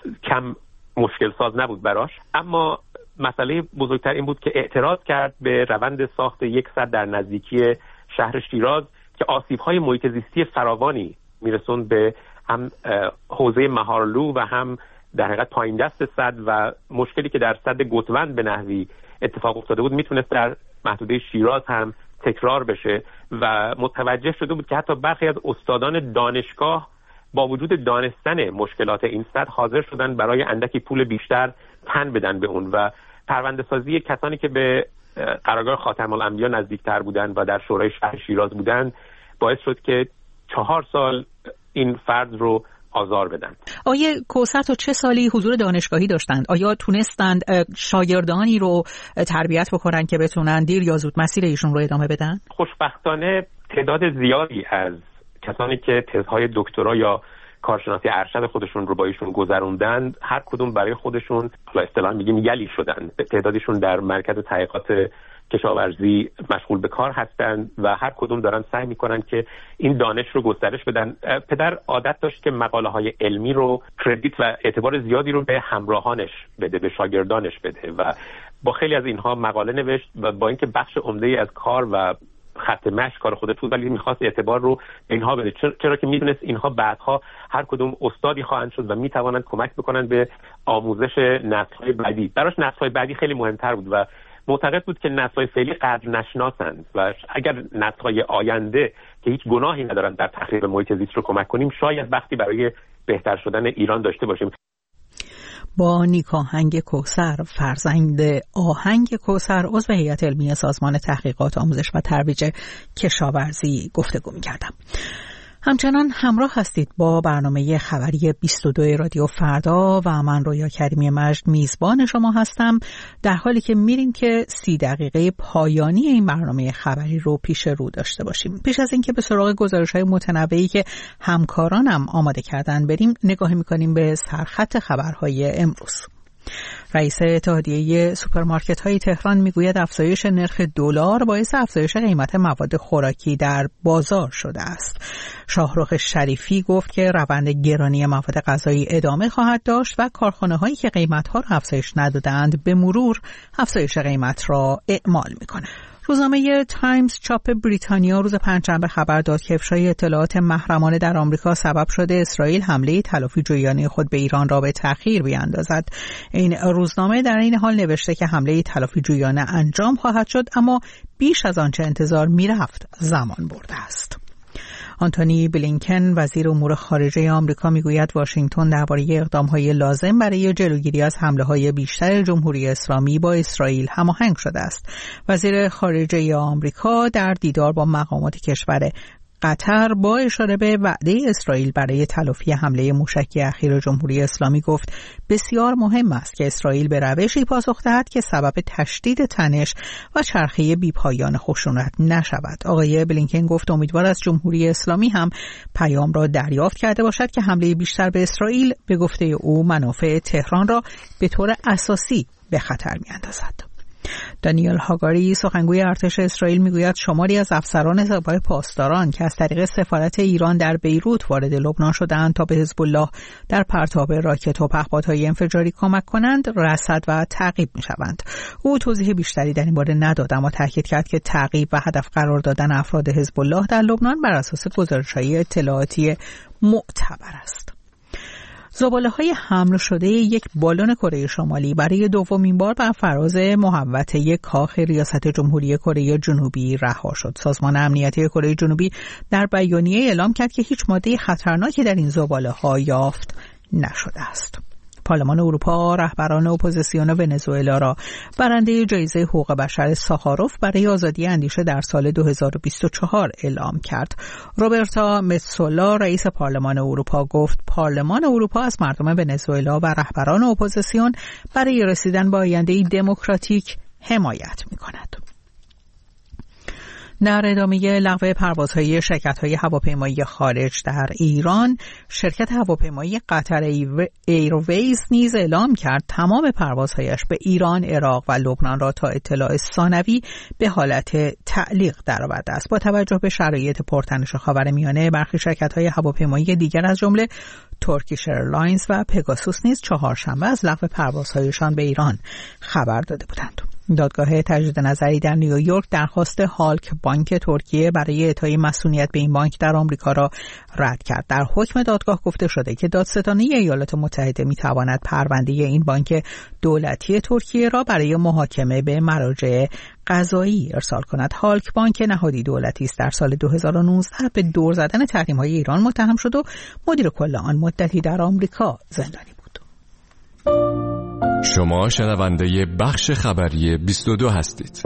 کم مشکل ساز نبود براش، اما مسئله بزرگتر این بود که اعتراض کرد به روند ساخت یک سد در نزدیکی شهر شیراز که آسیب‌های محیط زیستی فراوانی میرسوند به هم حوزه مهارلو و هم در حقیقت پایین دست سد و مشکلی که در سد گوتوند به نحوی اتفاق افتاده بود میتونست در محدوده شیراز هم تکرار بشه و متوجه شده بود که حتی برخی از استادان دانشگاه با وجود دانستن مشکلات این سد حاضر شدن برای اندکی پول بیشتر تن بدن به اون و پرونده سازی کسانی که به قرارگاه خاتم الانبیا نزدیکتر بودن و در شورای شهر شیراز بودن باعث شد که چهار سال این فرد رو آزار بدن. آیا کوثر تا چه سالی حضور دانشگاهی داشتند؟ آیا تونستند شاگردانی رو تربیت بکنن که بتونن دیر یا زود مسیر ایشون رو ادامه بدن؟ خوشبختانه تعداد زیادی از کسانی که تزهای دکترا یا کارشناسی ارشد خودشون رو با ایشون گذروندن هر کدوم برای خودشون حالا اصطلاحاً میگیم یلی شدن. تعدادشون در مرکز تحقیقات کشاورزی مشغول به کار هستند و هر کدوم دارن سعی میکنن که این دانش رو گسترش بدن. پدر عادت داشت که مقاله های علمی رو کردیت و اعتبار زیادی رو به همراهانش بده، به شاگردانش بده و با خیلی از اینها مقاله نوشت و با اینکه بخش عمده‌ای از کار و خط مشی کار خودش بود ولی میخواست اعتبار رو اینها بده، چرا که میدونست اینها بعدها هر کدوم استادی خواهند شد و میتوانند کمک بکنن به آموزش نسل‌های بعدی. براش نسل‌های بعدی خیلی مهمتر بود و معتقد بود که نسل‌های فعلی قدر نشناسند و اگر نسل‌های آینده که هیچ گناهی ندارن در تخریب محیط زیست رو کمک کنیم، شاید وقتی برای بهتر شدن ایران داشته باشیم. با نیک آهنگ کوثر، فرزند آهنگ کوثر، عضو هیئت علمی سازمان تحقیقات آموزش و ترویج کشاورزی گفتگو می‌کردم. همچنان همراه هستید با برنامه خبری بیست و دو رادیو فردا و من رویا کریمی مجد میزبان شما هستم، در حالی که میریم که سی دقیقه پایانی این برنامه خبری رو پیش رو داشته باشیم. پیش از اینکه به سراغ گزارش‌های متنوعی که همکارانم آماده کردن بریم، نگاهی می‌کنیم به سرخط خبرهای امروز. رئیس اتحادیه سوپرمارکت‌های تهران میگوید افزایش نرخ دلار باعث افزایش قیمت مواد خوراکی در بازار شده است. شاهرخ شریفی گفت که روند گرانی مواد غذایی ادامه خواهد داشت و کارخانه‌هایی که قیمت‌ها را افزایش ندادند به مرور افزایش قیمت را اعمال می‌کنند. روزنامه تایمز چاپ بریتانیا روز پنجشنبه خبر داد که افشای اطلاعات محرمانه در آمریکا سبب شده اسرائیل حمله تلافی‌جویانه خود به ایران را به تأخیر بیاندازد. این روزنامه در این حال نوشته که حمله تلافی‌جویانه انجام خواهد شد، اما بیش از آنچه انتظار می‌رفت زمان برده است. آنتونی بلینکن وزیر امور خارجه آمریکا میگوید واشنگتن درباره اقدام‌های لازم برای جلوگیری از حمله‌های بیشتر جمهوری اسلامی با اسرائیل هماهنگ شده است. وزیر خارجه آمریکا در دیدار با مقامات کشور قطر با اشاره به وعده اسرائیل برای تلافی حمله موشکی اخیر جمهوری اسلامی گفت بسیار مهم است که اسرائیل به روشی پاسخ دهد که سبب تشدید تنش و چرخه بی‌پایان خشونت نشود. آقای بلینکن گفت امیدوار است جمهوری اسلامی هم پیام را دریافت کرده باشد که حمله بیشتر به اسرائیل به گفته او منافع تهران را به طور اساسی به خطر می‌اندازد. دانیل هاگاری سخنگوی ارتش اسرائیل میگوید شماری از افسران سپاه پاسداران که از طریق سفارت ایران در بیروت وارد لبنان شده‌اند تا به حزب الله در پرتاب راکت و پهپادهای انفجاری کمک کنند رصد و تعقیب میشوند. او توضیح بیشتری در این باره نداد، اما تاکید کرد که تعقیب و هدف قرار دادن افراد حزب الله در لبنان بر اساس گزارش‌های اطلاعاتی معتبر است. زباله‌های حمل شده یک بالون کره شمالی برای دومین بار بر فراز محوطه کاخ ریاست جمهوری کره جنوبی رها شد. سازمان امنیتی کره جنوبی در بیانیه اعلام کرد که هیچ ماده خطرناکی در این زباله‌ها یافت نشده است. پارلمان اروپا رهبران اپوزیسیون ونزوئلا را برنده جایزه حقوق بشر ساخاروف برای آزادی اندیشه در سال دو هزار و بیست و چهار اعلام کرد. روبرتا متسولا رئیس پارلمان اروپا گفت پارلمان اروپا از مردم ونزوئلا و رهبران اپوزیسیون برای رسیدن به آینده‌ای دموکراتیک حمایت می‌کند. در ادامه لغو پروازهای شرکت‌های هواپیمایی خارج در ایران، شرکت هواپیمایی قطر ایرویز نیز اعلام کرد تمام پروازهایش به ایران، عراق و لبنان را تا اطلاع ثانوی به حالت تعلیق درآورده است. با توجه به شرایط پرتنش خاورمیانه، برخی شرکت‌های هواپیمایی دیگر از جمله ترکیش ایرلاینز و پگاسوس نیز چهارشنبه از لغو پروازهایشان به ایران خبر داده بودند. دادگاه تجدید نظری در نیویورک درخواست هالک بانک ترکیه برای اعطای مسئولیت به این بانک در آمریکا را رد کرد. در حکم دادگاه گفته شده که دادستانی ایالات متحده می‌تواند پرونده این بانک دولتی ترکیه را برای محاکمه به مراجع قضایی ارسال کند. هالک بانک نهادی دولتی است. در سال دو هزار و نوزده به دور زدن تحریم‌های ایران متهم شد و مدیر کل آن مدتی در آمریکا زندانی بود. شما شنونده بخش خبری بیست و دو هستید.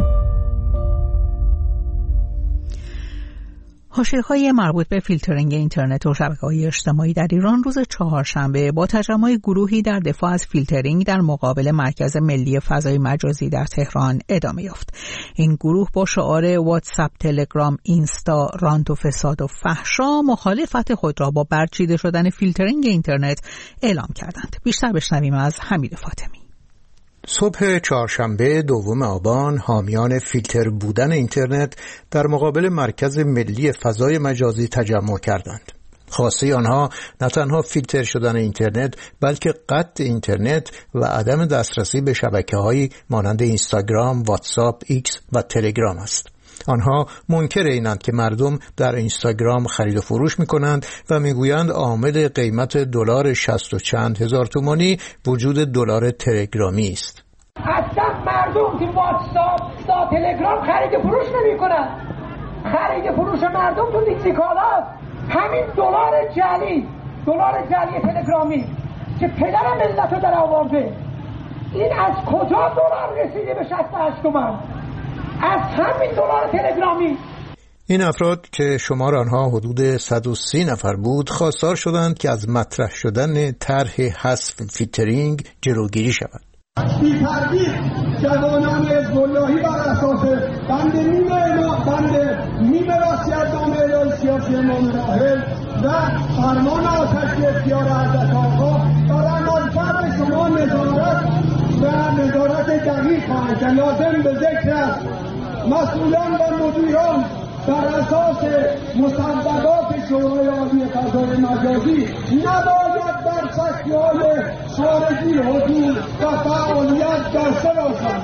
حاشیه‌های مربوط به فیلترینگ اینترنت و شبکه‌های اجتماعی در ایران روز چهارشنبه با تجمع گروهی در دفاع از فیلترینگ در مقابل مرکز ملی فضای مجازی در تهران ادامه یافت. این گروه با شعار واتساپ، تلگرام، اینستا، رانت و فساد و فحشا مخالفت خود را با برچیده شدن فیلترینگ اینترنت اعلام کردند. بیشتر بشنویم از حمید فاطمی. صبح چهارشنبه دوم آبان حامیان فیلتر بودن اینترنت در مقابل مرکز ملی فضای مجازی تجمع کردند. خواسته آنها نه تنها فیلتر شدن اینترنت بلکه قطع اینترنت و عدم دسترسی به شبکه‌هایی مانند اینستاگرام، واتساپ، ایکس و تلگرام است. آنها منکر اینند که مردم در اینستاگرام خرید و فروش می‌کنند و میگویند عامل قیمت دلار شصت و چند هزار تومانی وجود دلار تلگرامی است. اصلا مردم تو واتساپ تا تلگرام خرید فروش نمیکنن. خرید فروش مردم تو دیجیکالا همین دلار جعلی، دلار جعلی تلگرامی که پدر ملت رو در آورده، این از کجا دلار رسیده به شصت و هشت تومن؟ از همین دلار تلگرامی. این افراد که شمار آنها حدود صد و سی نفر بود خواستار شدند که از مطرح شدن طرح حذف فیلترینگ جلوگیری شود. بی تردید جوانان حزب اللهی بر اساس بند نیمه ما بند نیمه وصیت‌نامه اعلای سیاسی امام راحل و فرمان آتش اختیار حضرت آقا بر عملکرد شما نظارت و نظارت دقیق خواهد که لازم به ذکر است. مسئولان و مدیران بر اساس مصوبات شورای عالی فضای مجازی نباید در سکه‌های خارجی حضور و فعالیت داشته باشند.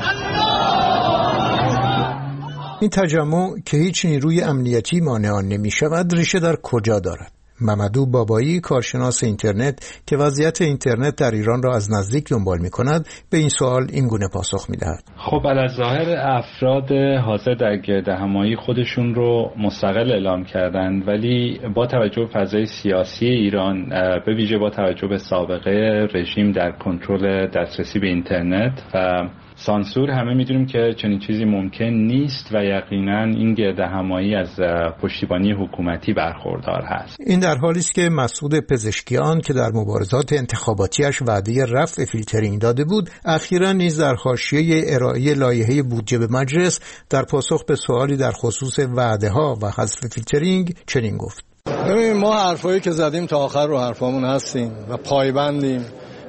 این تجمع که هیچ نیروی امنیتی مانع آن نمی شود ریشه در کجا دارد؟ ممدو بابایی، کارشناس اینترنت که وضعیت اینترنت در ایران را از نزدیک دنبال می کند، به این سوال این گونه پاسخ می دهد. خب علی‌ظاهر افراد حاضر در گردهمایی خودشون رو مستقل اعلام کردند، ولی با توجه به فضای سیاسی ایران، به ویژه با توجه به سابقه رژیم در کنترل دسترسی به اینترنت و سانسور، همه میدونیم که چنین چیزی ممکن نیست و یقینا این گردهمایی از پشتیبانی حکومتی برخوردار هست. این در حالی است که مسعود پزشکیان که در مبارزات انتخاباتیش وعده رفع فیلترینگ داده بود، اخیراً نیز در حاشیه ارائه لایحه بودجه به مجلس در پاسخ به سوالی در خصوص وعده‌ها و حذف فیلترینگ چنین گفت: ببینید، ما حرفایی که زدیم تا آخر رو حرفامون هستیم و پایبندیم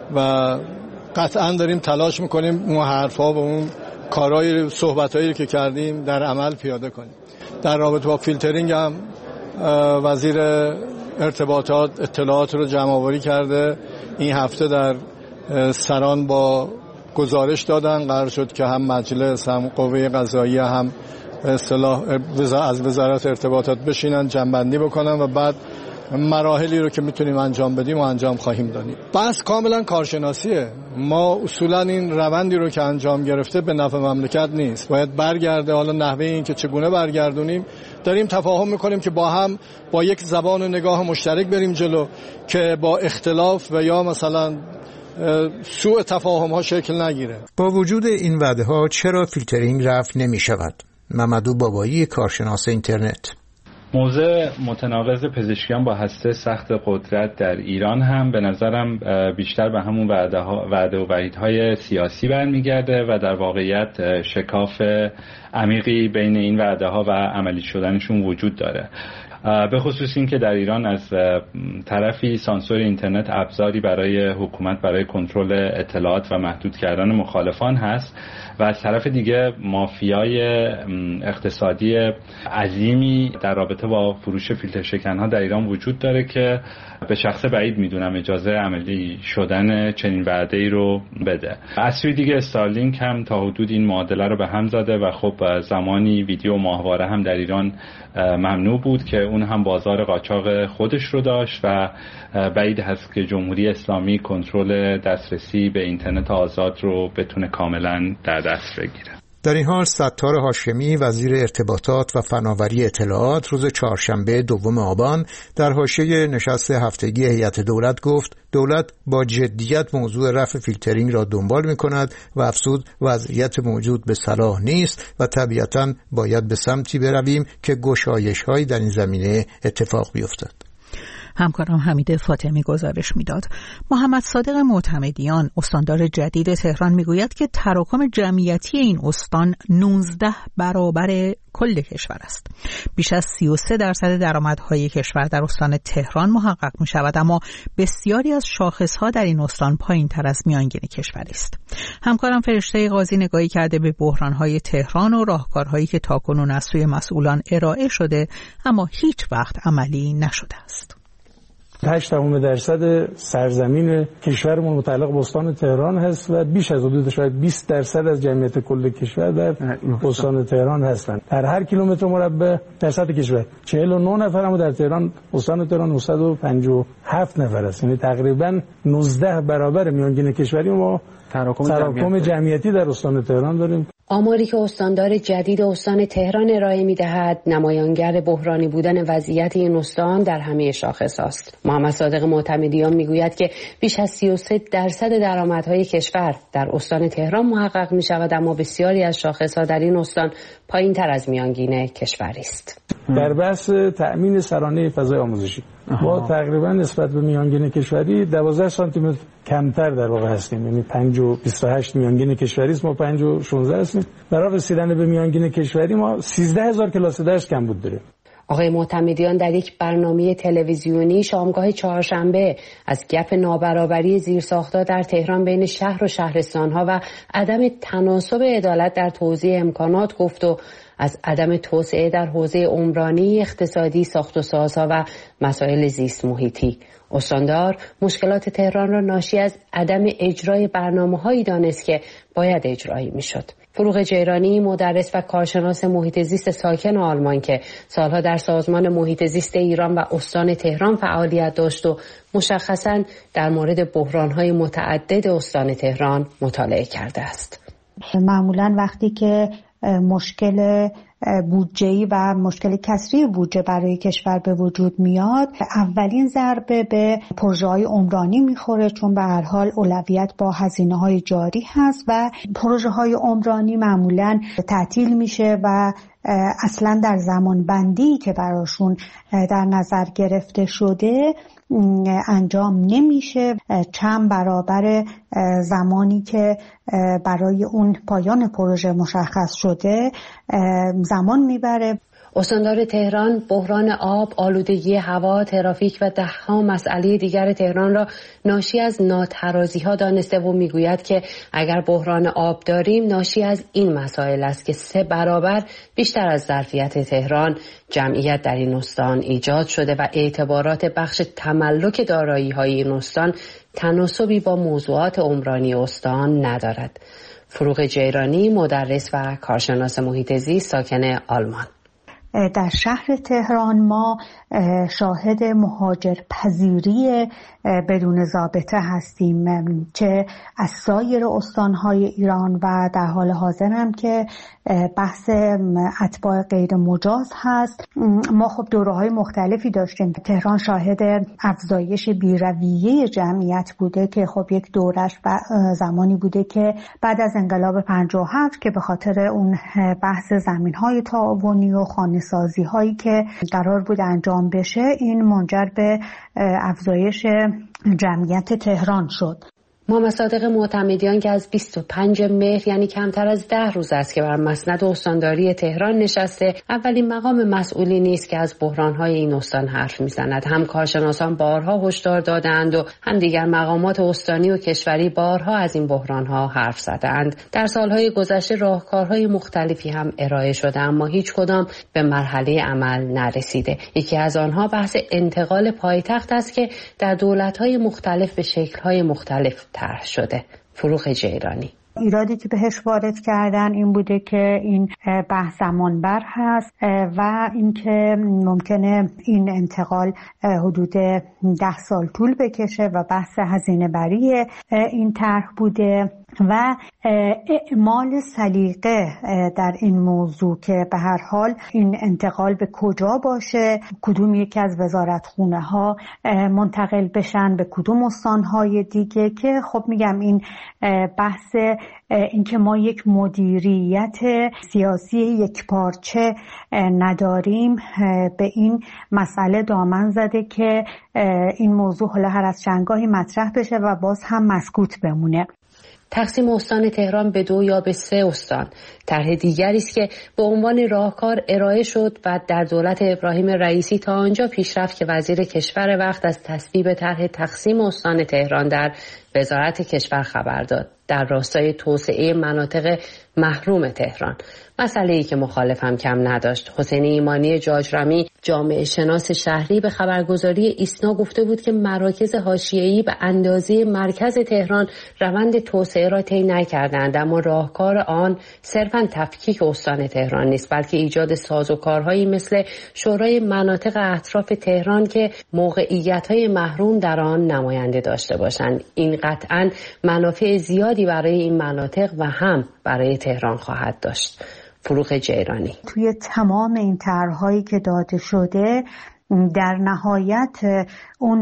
و قطعاً داریم تلاش میکنیم اون حرفا و اون کارهای صحبتایی که کردیم در عمل پیاده کنیم. در رابطه با فیلترینگ هم وزیر ارتباطات اطلاعات رو جمع آوری کرده. این هفته در سران با گزارش دادن، قرار شد که هم مجلس هم قوه قضاییه هم به اصطلاح از وزارت ارتباطات بشینن جنبندی بکنن و بعد مراحلی رو که میتونیم انجام بدیم و انجام خواهیم دادیم. بحث کاملا کارشناسیه. ما اصولا این روندی رو که انجام گرفته به نفع مملکت نیست، باید برگرده. حالا نحوه این که چگونه برگردونیم داریم تفاهم میکنیم که با هم با یک زبان و نگاه مشترک بریم جلو که با اختلاف و یا مثلا سوء تفاهم ها شکل نگیره. با وجود این وعده ها چرا فیلترینگ رفع نمی شود؟ ممدو بابایی، کارشناس اینترنت: موضع متناقض پزشکیان با هسته سخت قدرت در ایران هم به نظرم بیشتر به همون وعده ها وعده و وعیدهای سیاسی برمیگرده و در واقعیت شکاف عمیقی بین این وعده ها و عملی شدنشون وجود داره. به خصوص این که در ایران از طرفی سانسور اینترنت ابزاری برای حکومت برای کنترل اطلاعات و محدود کردن مخالفان هست و از طرف دیگه مافیای اقتصادی عظیمی در رابطه با فروش فیلتر شکن‌ها در ایران وجود داره که به شخص بعید میدونم اجازه عملی شدن چنین وعده‌ای رو بده. از سوی دیگه استارلینک هم تا حدود این معادله رو به هم زده و خب زمانی ویدیو ماهواره هم در ایران ممنوع بود که اون هم بازار قاچاق خودش رو داشت و بعید هست که جمهوری اسلامی کنترل دسترسی به اینترنت آزاد رو بتونه کاملا در دست بگیره. در این حال ستار هاشمی، وزیر ارتباطات و فناوری اطلاعات، روز چهارشنبه دوم آبان در حاشیه نشست هفتگی هیئت دولت گفت دولت با جدیت موضوع رفع فیلترینگ را دنبال می‌کند و افزود وضعیت موجود به صلاح نیست و طبیعتاً باید به سمتی برویم که گشایش‌هایی در این زمینه اتفاق بیفتد. همکارم حمید فاطمی گزارش میداد. محمد صادق معتمدیان، استاندار جدید تهران، میگوید که تراکم جمعیتی این استان نوزده برابر کل کشور است. بیش از سی و سه درصد درآمدهای کشور در استان تهران محقق می شود، اما بسیاری از شاخصها در این استان پایین تر از میانگین کشوری است. همکارم فرشته قاضی نگاهی کرده به بحرانهای تهران و راهکارهایی که تاکنون از سوی مسئولان ارائه شده اما هیچ وقت عملی نشده است. هشت دهم درصد سرزمین کشورمون متعلق به استان تهران هست و بیش از حدود شاید بیست درصد از جمعیت کل کشور در استان تهران هستند. در هر کیلومتر مربع در سطح کشور چهل و نه نفر، اما در تهران استان تهران نهصد و پنجاه و هفت نفر است. یعنی تقریبا نوزده برابر میانگین کشوری ما تراکم, تراکم جمعیتی در استان تهران داریم. آماری که استاندار جدید استان تهران ارائه می‌دهد نمایانگر بحرانی بودن وضعیت این استان در همه شاخص‌هاست. محمد صادق معتمدیان میگوید که بیش از سی و سه درصد درآمدهای کشور در استان تهران محقق می‌شود، اما بسیاری از شاخص‌ها در این استان پایین‌تر از میانگین کشوری است. در بحث تأمین سرانه فضای آموزشی ما تقریبا نسبت به میانگین کشوری دوازده سانتی متر کمتر در واقع هستیم، یعنی پنج و بیست و هشت میانگین کشوری است، ما پنج و شانزده هستیم. برای رسیدن به میانگین کشوری ما سیزده هزار کلاس درس کمبود داریم. آقای معتمدیان در یک برنامه تلویزیونی شامگاه چهارشنبه از گپ نابرابری زیرساخت‌ها در تهران بین شهر و شهرستان‌ها و عدم تناسب عدالت در توزیع امکانات گفت و از عدم توسعه در حوزه عمرانی، اقتصادی، ساخت و سازها و مسائل زیست محیطی. استاندار مشکلات تهران را ناشی از عدم اجرای برنامه‌هایی دانست که باید اجرایی می‌شد. فروغ جیرانی مدرس و کارشناس محیط زیست ساکن آلمان که سالها در سازمان محیط زیست ایران و استان تهران فعالیت داشت و مشخصاً در مورد بحران‌های متعدد استان تهران مطالعه کرده است. معمولاً وقتی که مشکل بودجه‌ای و مشکل کسری بودجه برای کشور به وجود میاد، اولین ضربه به پروژه‌های عمرانی میخوره، چون به هر حال اولویت با هزینه‌های جاری هست و پروژه‌های عمرانی معمولاً تعطیل میشه و اصلاً در زمان بندی که براشون در نظر گرفته شده انجام نمیشه. چند برابر زمانی که برای اون پایان پروژه مشخص شده زمان میبره. استاندار تهران بحران آب، آلودگی هوا، ترافیک و دهها مسئله دیگر تهران را ناشی از ناترازی‌ها دانسته و میگوید که اگر بحران آب داریم ناشی از این مسائل است که سه برابر بیشتر از ظرفیت تهران جمعیت در این استان ایجاد شده و اعتبارات بخش تملک دارایی‌های این استان تناسبی با موضوعات عمرانی استان ندارد. فروغ جیرانی مدرس و کارشناس محیط زیست ساکن آلمان. در شهر تهران ما شاهد مهاجر پذیری بدون ضابطه هستیم، چه از سایر استانهای ایران و در حال حاضر هم که بحث اتباع غیر مجاز هست. ما خب دوره‌های مختلفی داشتیم. تهران شاهد افزایش بی‌رویه جمعیت بوده که خب یک دورش زمانی بوده که بعد از انقلاب پنجاه و هفت که به خاطر اون بحث زمین‌های تعاونی و خانه‌سازی هایی که قرار بود انجام بشه، این منجر به افزایش جمعیت تهران شد. محمد صادق معتمدیان که از بیست و پنجم مهر یعنی کمتر از ده روز است که بر مسند استانداری تهران نشسته، اولین مقام مسئولی نیست که از بحران‌های این استان حرف می‌زند. هم کارشناسان بارها هشدار دادند و هم دیگر مقامات استانی و کشوری بارها از این بحران‌ها حرف زدند. در سال‌های گذشته راهکارهای مختلفی هم ارائه شده، اما هیچ کدام به مرحله عمل نرسیده. یکی از آنها بحث انتقال پایتخت است که در دولت‌های مختلف به شکل‌های مختلف طرح شده. فروغ جیرانی ایرادی که بهش وارد کردن این بوده که این بحث زمان بر هست و اینکه ممکنه این انتقال حدود ده سال طول بکشه و بحث هزینه بری این طرح بوده و اعمال سلیقه در این موضوع که به هر حال این انتقال به کجا باشه، کدوم یکی از وزارتخونه ها منتقل بشن به کدوم استانهای دیگه، که خب میگم این بحث اینکه ما یک مدیریت سیاسی یکپارچه نداریم به این مسئله دامن زده که این موضوع حالا هر از چندگاهی مطرح بشه و باز هم مسکوت بمونه. تقسیم استان تهران به دو یا به سه استان طرح دیگری است که به عنوان راهکار ارائه شد و در دولت ابراهیم رئیسی تا آنجا پیش رفت که وزیر کشور وقت از تصویب طرح تقسیم استان تهران در وزارت کشور خبر داد. در راستای توسعه مناطق محروم تهران. مسئله‌ای که مخالفم کم نداشت. حسین ایمانی جاجرمی جامعه شناس شهری به خبرگزاری ایسنا گفته بود که مراکز حاشیه‌ای به اندازه مرکز تهران روند توسعه را طی نکردند، اما راهکار آن صرفاً تفکیک استان تهران نیست، بلکه ایجاد سازوکارهایی مثل شورای مناطق اطراف تهران که موقعیت‌های محروم در آن نماینده داشته باشند. این قطعاً منافع زیادی برای این مناطق و هم برای تهران خواهد داشت. فروغ جیرانی: توی تمام این طرح‌هایی که داده شده در نهایت اون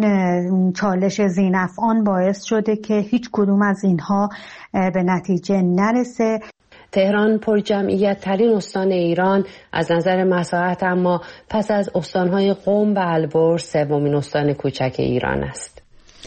چالش ذی‌نفعان باعث شده که هیچ کدوم از اینها به نتیجه نرسه. تهران پر جمعیت ترین استان ایران از نظر مساحت، اما پس از استانهای قم و البرز سومین استان کوچک ایران است.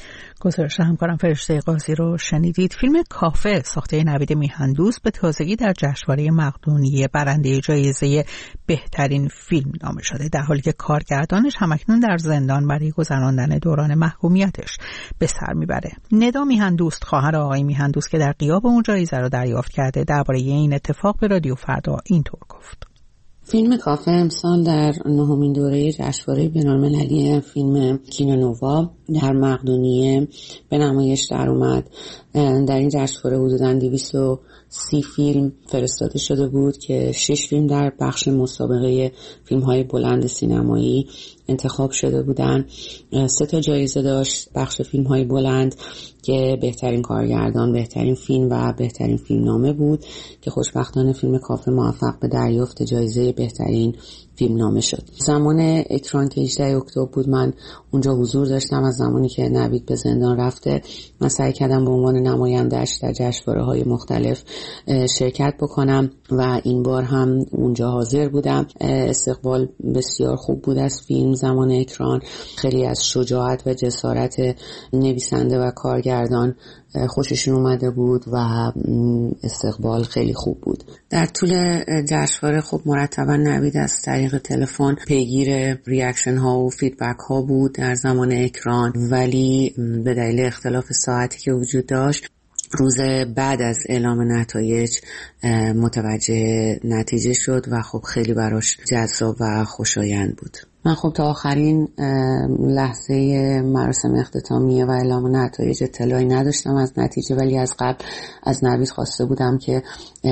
گزارش همکارم فرشته قاضی رو شنیدید. فیلم کافه ساخته نوید میهندوست به تازگی در جشنواره مقدونیه برنده جایزه بهترین فیلم نامزد شده، در حالی که کارگردانش همکنون در زندان برای گذراندن دوران محکومیتش به سر میبره. ندا میهندوست، خواهر آقای میهندوست که در غیاب اون جایزه رو دریافت کرده، درباره این اتفاق به رادیو فردا اینطور گفت: فیلم کافه امسال در نهمین دوره جشنواره بین‌المللی فیلم کینونووا در مقدونیه به نمایش در اومد. در این جشنواره حدوداً دویست و سی فیلم فرستاده شده بود که شش فیلم در بخش مسابقه فیلم‌های بلند سینمایی انتخاب شده بودن. سه تا جایزه داشت بخش فیلم‌های بلند که بهترین کارگردان، بهترین فیلم و بهترین فیلمنامه بود که خوشبختانه فیلم کافه موفق به دریافت جایزه بهترین فیلمنامه شد. زمان اکران که هجدهم اکتبر بود من اونجا حضور داشتم. از زمانی که نوید به زندان رفته من سعی کردم به عنوان نماینده‌اش در جشنواره‌های مختلف شرکت بکنم و این بار هم اونجا حاضر بودم. استقبال بسیار خوب بود از فیلم زمان اکران. خیلی از شجاعت و جسارت نویسنده و کارگردان خوششون اومده بود و استقبال خیلی خوب بود. در طول جشنواره خب مرتبا نوید از طریق تلفن پیگیر ریاکشن ها و فیدبک ها بود در زمان اکران، ولی به دلیل اختلاف ساعتی که وجود داشت روز بعد از اعلام نتایج متوجه نتیجه شد و خب خیلی براش جذاب و خوشایند بود. من خب تا آخرین لحظه مراسم اختتامیه و اعلام نتایج اطلاعی نداشتم از نتیجه، ولی از قبل از نوید خواسته بودم که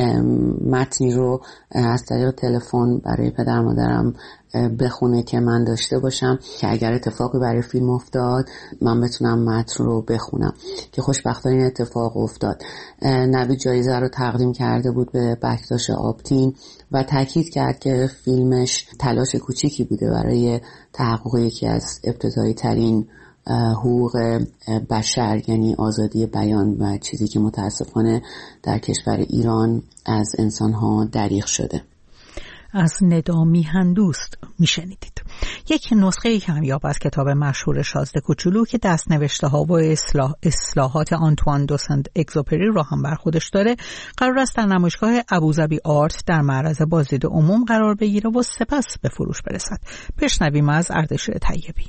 متنی رو از طریق تلفن برای پدر مادرم بخونه که من داشته باشم که اگر اتفاقی برای فیلم افتاد من بتونم متن رو بخونم، که خوشبختانه این اتفاق افتاد. نوید جایزه رو تقدیم کرده بود به بکتاش آبتین و تاکید کرد که فیلمش تلاش کوچیکی بوده برای تحقق یکی از ابتدایی ترین حقوق بشر، یعنی آزادی بیان، و چیزی که متاسفانه در کشور ایران از انسان‌ها دریغ شده. از ندا میهندوست میشنیدید. یک نسخه کمیاب از کتاب مشهور شازده کوچولو که دست نوشته ها و اصلاح اصلاحات آنتوان دو سنت اگزوپری را هم بر خودش داره قرار است در نمایشگاه ابوظبی آرت در معرض بازدید عموم قرار بگیره و سپس به فروش برسد. بشنویم از اردشیر طیبی.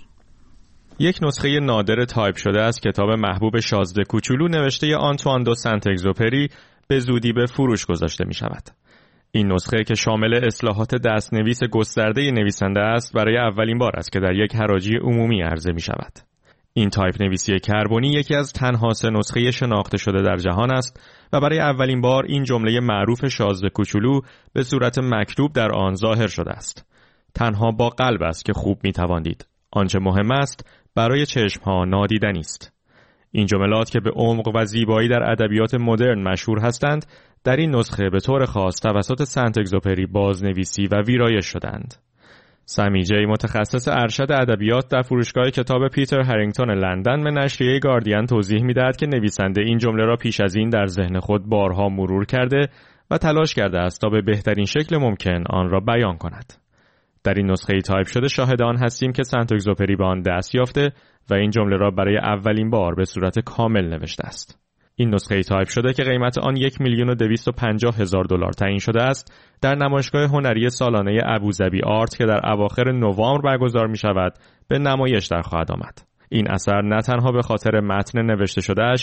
یک نسخه نادر تایپ شده از کتاب محبوب شازده کوچولو نوشته آنتوان دو سنت اگزوپری به زودی به فروش گذاشته می شود. این نسخه که شامل اصلاحات دستنویس گسترده نویسنده است برای اولین بار است که در یک حراجی عمومی عرضه می شود. این تایپ نویسی کربنی یکی از تنها سه نسخه شناخته شده در جهان است و برای اولین بار این جمله معروف شازده کوچولو به صورت مکتوب در آن ظاهر شده است. تنها با قلب است که خوب می توان دید. آنچه مهم است برای چشمها نادیدنی است. این جملات که به عمق و زیبایی در ادبیات مدرن مشهور هستند در این نسخه به طور خاص توسط سنت اگزوپری بازنویسی و ویرایش شدند. سمی جی متخصص ارشد ادبیات در فروشگاه کتاب پیتر هرینگتون لندن به نشریه گاردین توضیح می‌دهد که نویسنده این جمله را پیش از این در ذهن خود بارها مرور کرده و تلاش کرده است تا به بهترین شکل ممکن آن را بیان کند. در این نسخه تایپ شده شاهد آن هستیم که سنت اگزوپری به آن دست یافته و این جمله را برای اولین بار به صورت کامل نوشته است. این نسخه تایپ شده که قیمت آن یک میلیون و دویست و پنجاه هزار دلار تعیین شده است در نمایشگاه هنری سالانه ابوظبی آرت که در اواخر نوامبر برگزار می شود به نمایش در خواهد آمد. این اثر نه تنها به خاطر متن نوشته شدهش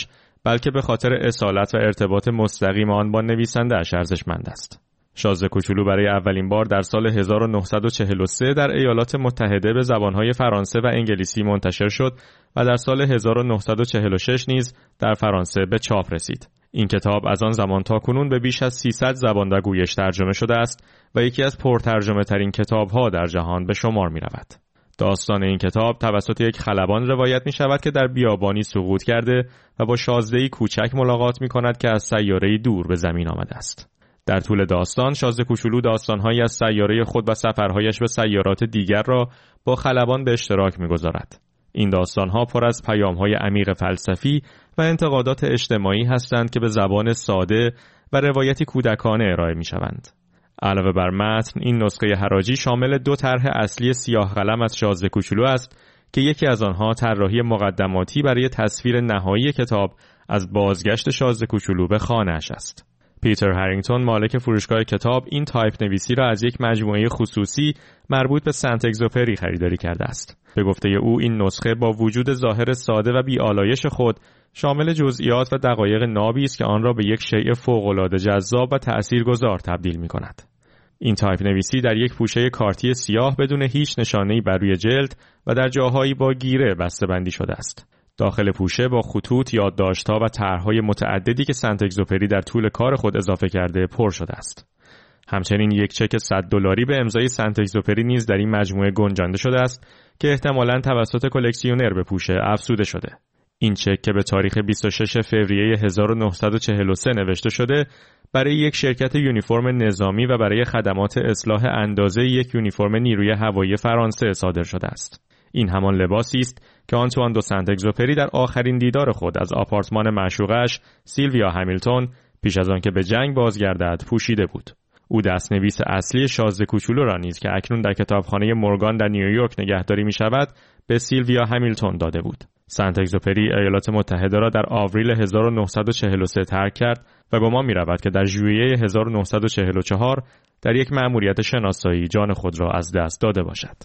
بلکه به خاطر اصالت و ارتباط مستقیم آن با نویسنده اش ارزشمند است. شازده کوچولو برای اولین بار در سال هزار و نهصد و چهل و سه در ایالات متحده به زبانهای فرانسه و انگلیسی منتشر شد و در سال هزار و نهصد و چهل و شش نیز در فرانسه به چاپ رسید. این کتاب از آن زمان تا کنون به بیش از سیصد زبان و گویش ترجمه شده است و یکی از پرترجمه ترین کتاب‌ها در جهان به شمار می‌رود. داستان این کتاب توسط یک خلبان روایت می شود که در بیابانی سقوط کرده و با شازده‌ای کوچک ملاقات می کند که از سیاره‌ای دور به زمین آمده است. در طول داستان شازده کوچولو داستان‌هایی از سیاره خود و سفرهایش به سیارات دیگر را با خلبان به اشتراک می‌گذارد. این داستان‌ها پر از پیام‌های عمیق فلسفی و انتقادات اجتماعی هستند که به زبان ساده و روایتی کودکانه ارائه می‌شوند. علاوه بر متن، این نسخه حراجی شامل دو طرح اصلی سیاه قلم از شازده کوچولو است که یکی از آنها طراحی مقدماتی برای تصویر نهایی کتاب از بازگشت شازده کوچولو به خانه‌اش است. پیتر هرینگتون مالک فروشگاه کتاب این تایپ نویسی را از یک مجموعه خصوصی مربوط به سنت اگزوپری خریداری کرده است. به گفته او این نسخه با وجود ظاهر ساده و بی‌آلایش خود شامل جزئیات و دقایق نابی است که آن را به یک شیء فوق‌العاده جذاب و تأثیرگذار تبدیل می‌کند. این تایپ نویسی در یک پوشه کارتی سیاه بدون هیچ نشانه‌ای بر روی جلد و در جاهایی با گیره بسته‌بندی شده است. داخل پوشه با خطوط، یادداشت‌ها و طرح‌های متعددی که سنت اگزوپری در طول کار خود اضافه کرده پر شده است. همچنین یک چک صد دلاری به امضای سنت اگزوپری نیز در این مجموعه گنجانده شده است که احتمالاً توسط کلکسیونر به پوشه افزوده شده. این چک که به تاریخ بیست و شش فوریه هزار و نهصد و چهل و سه نوشته شده برای یک شرکت یونیفرم نظامی و برای خدمات اصلاح اندازه یک یونیفرم نیروی هوایی فرانسه صادر شده است. این همان لباسی است که آنتوان دو سنت اگزوپری در آخرین دیدار خود از آپارتمان معشوقش سیلویا همیلتون پیش از آن که به جنگ بازگردد پوشیده بود. او دستنویس اصلی شازده کوچولو را نیز که اکنون در کتابخانه مورگان در نیویورک نگهداری می شود به سیلویا همیلتون داده بود. سنت اگزوپری ایالات متحده را در آوریل هزار و نهصد و چهل و سه ترک کرد و گمان می رود که در ژوئیه هزار و نهصد و چهل و چهار در یک مأموریت شناسایی جان خود را از دست داده باشد.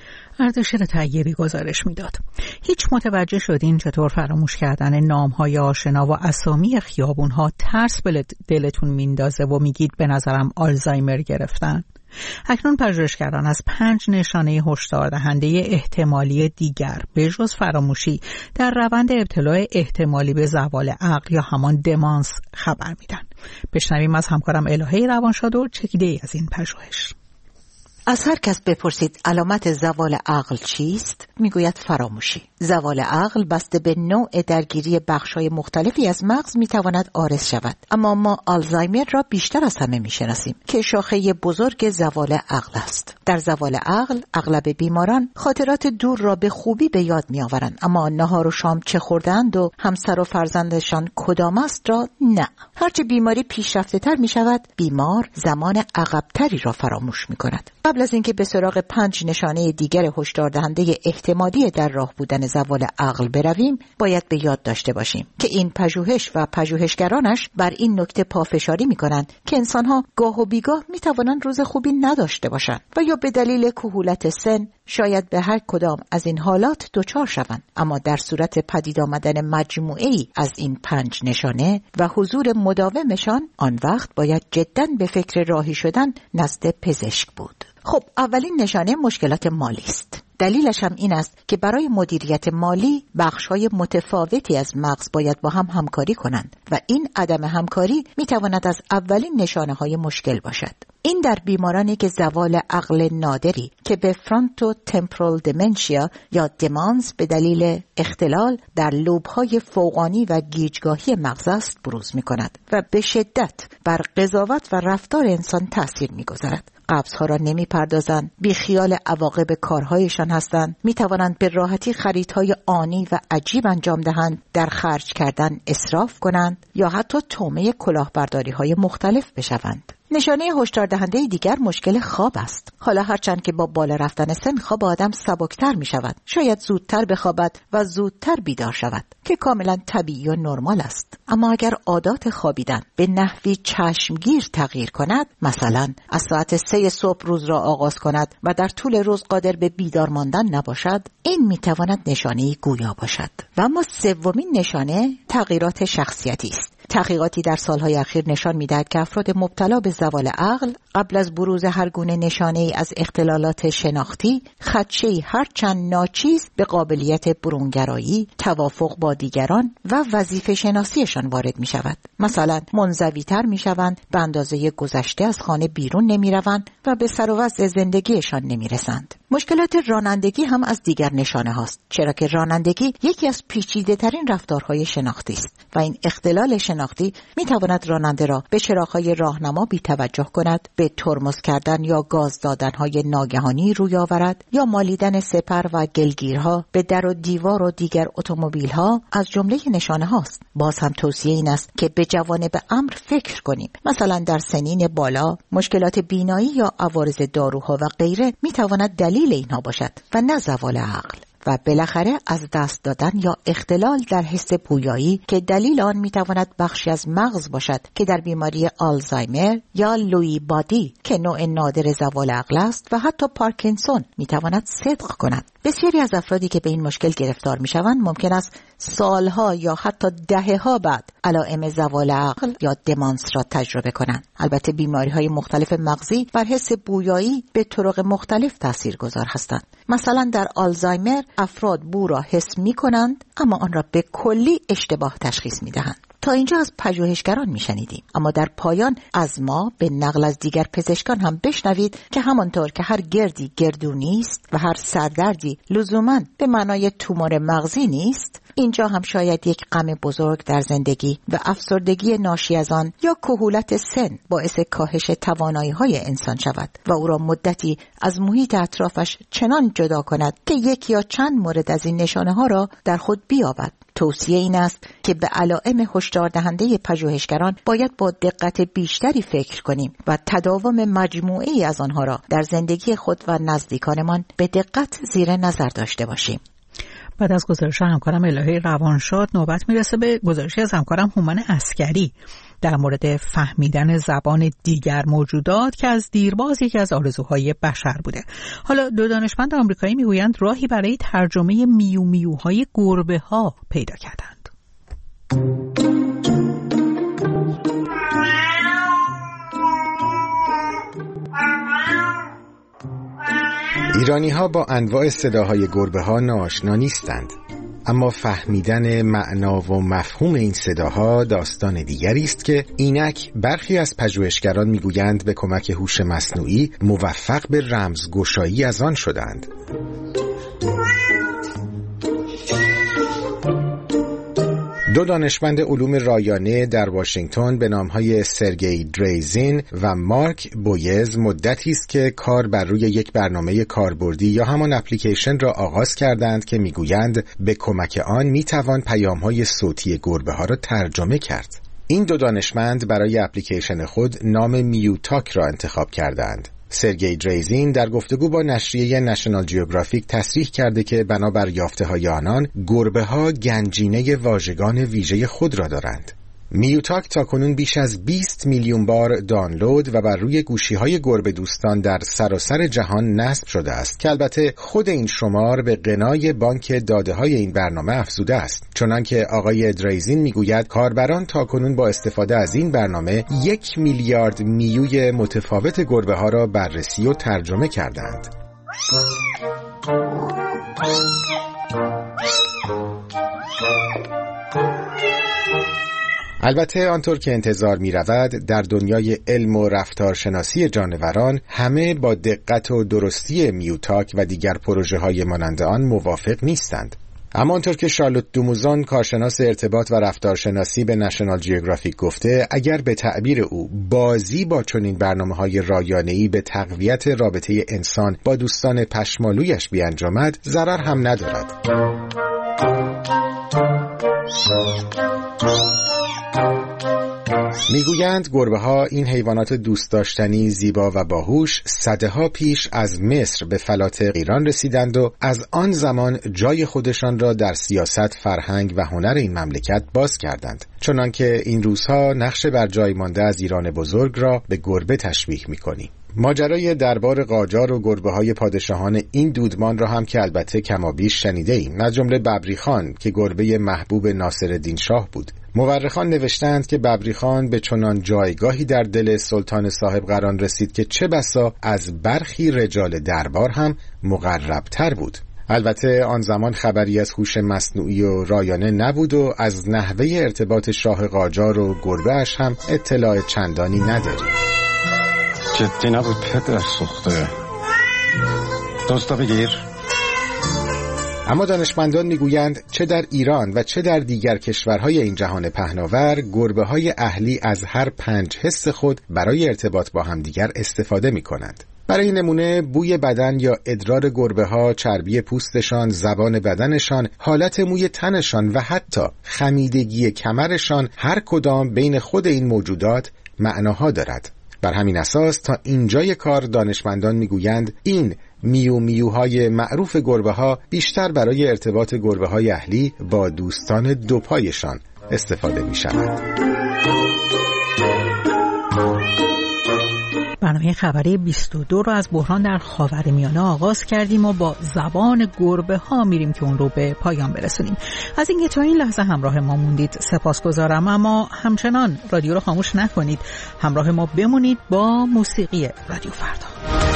اردشیر طیبی گزارش میداد. هیچ متوجه شدین چطور فراموش کردن نام‌های آشنا و اسامی خیابون‌ها ترس به دلتون میندازه و میگید به نظرم آلزایمر گرفتن؟ اکنون پژوهشگران از پنج نشانه هشدار دهنده احتمالی دیگر به جز فراموشی در روند ابتلا احتمالی به زوال عقل یا همان دمانس خبر میدن. بشنویم از همکارم الهه روانشاد و چکیده‌ای از این پژوهش. از هر کس بپرسید علامت زوال عقل چیست؟ میگوید فراموشی. زوال عقل بسته به نوع درگیری بخش‌های مختلفی از مغز میتواند عارض شود، اما ما آلزایمر را بیشتر از همه میشناسیم که شاخه بزرگ زوال عقل است. در زوال عقل اغلب بیماران خاطرات دور را به خوبی به یاد میآورند، اما نهار و شام چه خوردند و همسر و فرزندشان کدام است را نه. هرچه بیماری پیشرفته‌تر میشود، بیمار زمان عقب‌تری را فراموش میکند. قبل از اینکه به سراغ پنج نشانه دیگر هشدار دهنده احتمالی در راه بودن زوال عقل برویم، باید به یاد داشته باشیم که این پژوهش و پژوهشگرانش بر این نکته پافشاری می‌کنند که انسان‌ها گاه و بیگاه می‌توانند روز خوبی نداشته باشند و یا به دلیل کهولت سن شاید به هر کدام از این حالات دچار شوند، اما در صورت پدید آمدن مجموعه‌ای از این پنج نشانه و حضور مداومشان، آن وقت باید جداً به فکر راهی شدن نزد پزشک بود. خب، اولین نشانه مشکلات مالی است. دلیلش هم این است که برای مدیریت مالی بخش‌های متفاوتی از مغز باید با هم همکاری کنند و این عدم همکاری می‌تواند از اولین نشانه‌های مشکل باشد. این در بیمارانی که زوال عقل نادری که به فرونتو تمپورال دیمنشیا یا دمانس به دلیل اختلال در لوب‌های فوقانی و گیجگاهی مغز است بروز می‌کند و به شدت بر قضاوت و رفتار انسان تأثیر می‌گذارد. قبض‌ها را نمی‌پردازند، بی خیال عواقب کارهایشان هستند، می‌توانند به راحتی خریدهای آنی و عجیب انجام دهند، در خرج کردن اسراف کنند یا حتی طعمه کلاهبرداری‌های مختلف بشوند. نشانه هشدار دهنده دیگر مشکل خواب است. حالا هرچند که با بالا رفتن سن خواب آدم سبکتر می شود، شاید زودتر بخوابد و زودتر بیدار شود که کاملا طبیعی و نرمال است. اما اگر عادات خوابیدن به نحوی چشمگیر تغییر کند، مثلا از ساعت سه صبح روز را آغاز کند و در طول روز قادر به بیدار ماندن نباشد، این می تواند نشانه گویا باشد. و اما سومین نشانه تغییرات شخصیتی است. تحقیقاتی در سالهای اخیر نشان می‌دهد که افراد مبتلا به زوال عقل قبل از بروز هر گونه نشانه‌ای از اختلالات شناختی، خدشه‌ای هرچند ناچیز به قابلیت برونگرایی، توافق با دیگران و وظیفه شناسیشان وارد می‌شود. مثلا منزوی‌تر می‌شوند، به اندازه گذشته از خانه بیرون نمی‌روند و به سر و وضع زندگیشان نمی‌رسند. مشکلات رانندگی هم از دیگر نشانه هاست، چرا که رانندگی یکی از پیچیده‌ترین رفتارهای شناختی است و این اختلال شناختی می تواند راننده را به چراغ‌های راهنما بی توجه کند، به ترمز کردن یا گاز دادن‌های ناگهانی روی آورد یا مالیدن سپر و گلگیرها به در و دیوار و دیگر اتومبیل‌ها از جمله نشانه هاست. باز هم توصیه این است که به جوانب امر فکر کنیم. مثلا در سنین بالا مشکلات بینایی یا عوارض داروها و غیره می تواند دلیل اینها باشد و نه زوال عقل. و بالاخره از دست دادن یا اختلال در حس بویایی که دلیل آن میتواند بخشی از مغز باشد که در بیماری آلزایمر یا لویی بادی که نوع نادر زوال عقل است و حتی پارکینسون میتواند صدق کند. بسیاری از افرادی که به این مشکل گرفتار میشوند ممکن است سالها یا حتی دهه‌ها بعد علائم زوال عقل یا دمانس را تجربه کنند. البته بیماری‌های مختلف مغزی بر حس بویایی به طرق مختلف تاثیرگذار هستند. مثلا در آلزایمر افراد بو را حس می‌کنند اما آن را به کلی اشتباه تشخیص می‌دهند. تا اینجا از پژوهشگران میشنیدیم، اما در پایان از ما به نقل از دیگر پزشکان هم بشنوید که همانطور که هر گردی گردو نیست و هر سردردی لزوماً به معنای تومور مغزی نیست، اینجا هم شاید یک غم بزرگ در زندگی و افسردگی ناشی از آن یا کهولت سن باعث کاهش توانایی‌های انسان شود و او را مدتی از محیط اطرافش چنان جدا کند که یک یا چند مورد از این نشانه‌ها را در خود بیابد. توصیه این است که به علائم هشدار دهنده پژوهشگران باید با دقت بیشتری فکر کنیم و تداوم مجموعه‌ای از آنها را در زندگی خود و نزدیکانمان به دقت زیر نظر داشته باشیم. بعد از گزارش همکارم الهه روانشاد نوبت میرسه به گزارشی از همکارم هومن عسکری در مورد فهمیدن زبان دیگر موجودات که از دیرباز یکی از آرزوهای بشر بوده. حالا دو دانشمند آمریکایی میگویند راهی برای ترجمه میو میوهای گربه ها پیدا کردند. ایرانی ها با انواع صداهای گربه ها ناآشنا نیستند، اما فهمیدن معنا و مفهوم این صداها داستان دیگری است که اینک برخی از پژوهشگران میگویند به کمک هوش مصنوعی موفق به رمزگشایی از آن شدند. دو دانشمند علوم رایانه در واشنگتن به نامهای سرگئی دریزین و مارک بویز مدتی است که کار بر روی یک برنامه کاربردی یا همان اپلیکیشن را آغاز کردند که میگویند به کمک آن میتوان پیام‌های صوتی گربه‌ها را ترجمه کرد. این دو دانشمند برای اپلیکیشن خود نام میوتاک را انتخاب کردند. سرگئی دریزین در گفتگو با نشریه نشنال جیوگرافیک تصریح کرده که بنابر یافته‌های آنان گربه‌ها گنجینه واژگان ویژه خود را دارند. میوتاک تاکنون بیش از بیست میلیون بار دانلود و بر روی گوشی‌های گربه دوستان در سراسر جهان نصب شده است که البته خود این شمار به غنای بانک داده‌های این برنامه افزوده است، چنانکه آقای دریزین میگوید کاربران تاکنون با استفاده از این برنامه یک میلیارد میوی متفاوت گربه‌ها را بررسی و ترجمه کردند. البته آنطور که انتظار می رود در دنیای علم و رفتارشناسی جانوران همه با دقت و درستی میوتاک و دیگر پروژه های مانند آن موافق نیستند. اما آنطور که شارلوت دوموزون کارشناس ارتباط و رفتارشناسی به نشنال جیوگرافیک گفته، اگر به تعبیر او بازی با چنین برنامه‌های رایانه‌ای به تقویت رابطه انسان با دوستان پشمالویش بیانجامد ضرر هم ندارد. میگویند گربه ها، این حیوانات دوست داشتنی، زیبا و باهوش، صده ها پیش از مصر به فلات ایران رسیدند و از آن زمان جای خودشان را در سیاست، فرهنگ و هنر این مملکت باز کردند، چنانکه این روزها نقش بر جای مانده از ایران بزرگ را به گربه تشبیه می‌کنیم. ماجرای دربار قاجار و گربه‌های پادشاهان این دودمان را هم که البته کمابیش شنیده ایم، از جمله ببریخان که گربه محبوب ناصرالدین شاه بود. مورخان نوشتند که ببریخان به چنان جایگاهی در دل سلطان صاحب قران رسید که چه بسا از برخی رجال دربار هم مقربتر بود. البته آن زمان خبری از هوش مصنوعی و رایانه نبود و از نحوه ارتباط شاه قاجار و گربه‌اش هم اطلاع چندانی نداریم. جدی نبود پدر سوخته. دوستا بگیر. اما دانشمندان میگویند چه در ایران و چه در دیگر کشورهای این جهان پهناور، گربه‌های اهلی از هر پنج حس خود برای ارتباط با همدیگر استفاده می‌کنند. برای نمونه بوی بدن یا ادرار گربه‌ها، چربی پوستشان، زبان بدنشان، حالت موی تنشان و حتی خمیدگی کمرشان، هر کدام بین خود این موجودات معناها دارد. بر همین اساس تا اینجای کار دانشمندان میگویند این میو میوهای معروف گربه‌ها بیشتر برای ارتباط گربه‌های اهلی با دوستان دوپایشان استفاده می‌شود. برنامه خبری بیست و دو رو از بحران در خاورمیانه آغاز کردیم و با زبان گربه ها میریم که اون رو به پایان برسونیم. از اینکه تا این لحظه همراه ما موندید سپاسگزارم، اما همچنان رادیو رو خاموش نکنید، همراه ما بمونید با موسیقی رادیو فردا.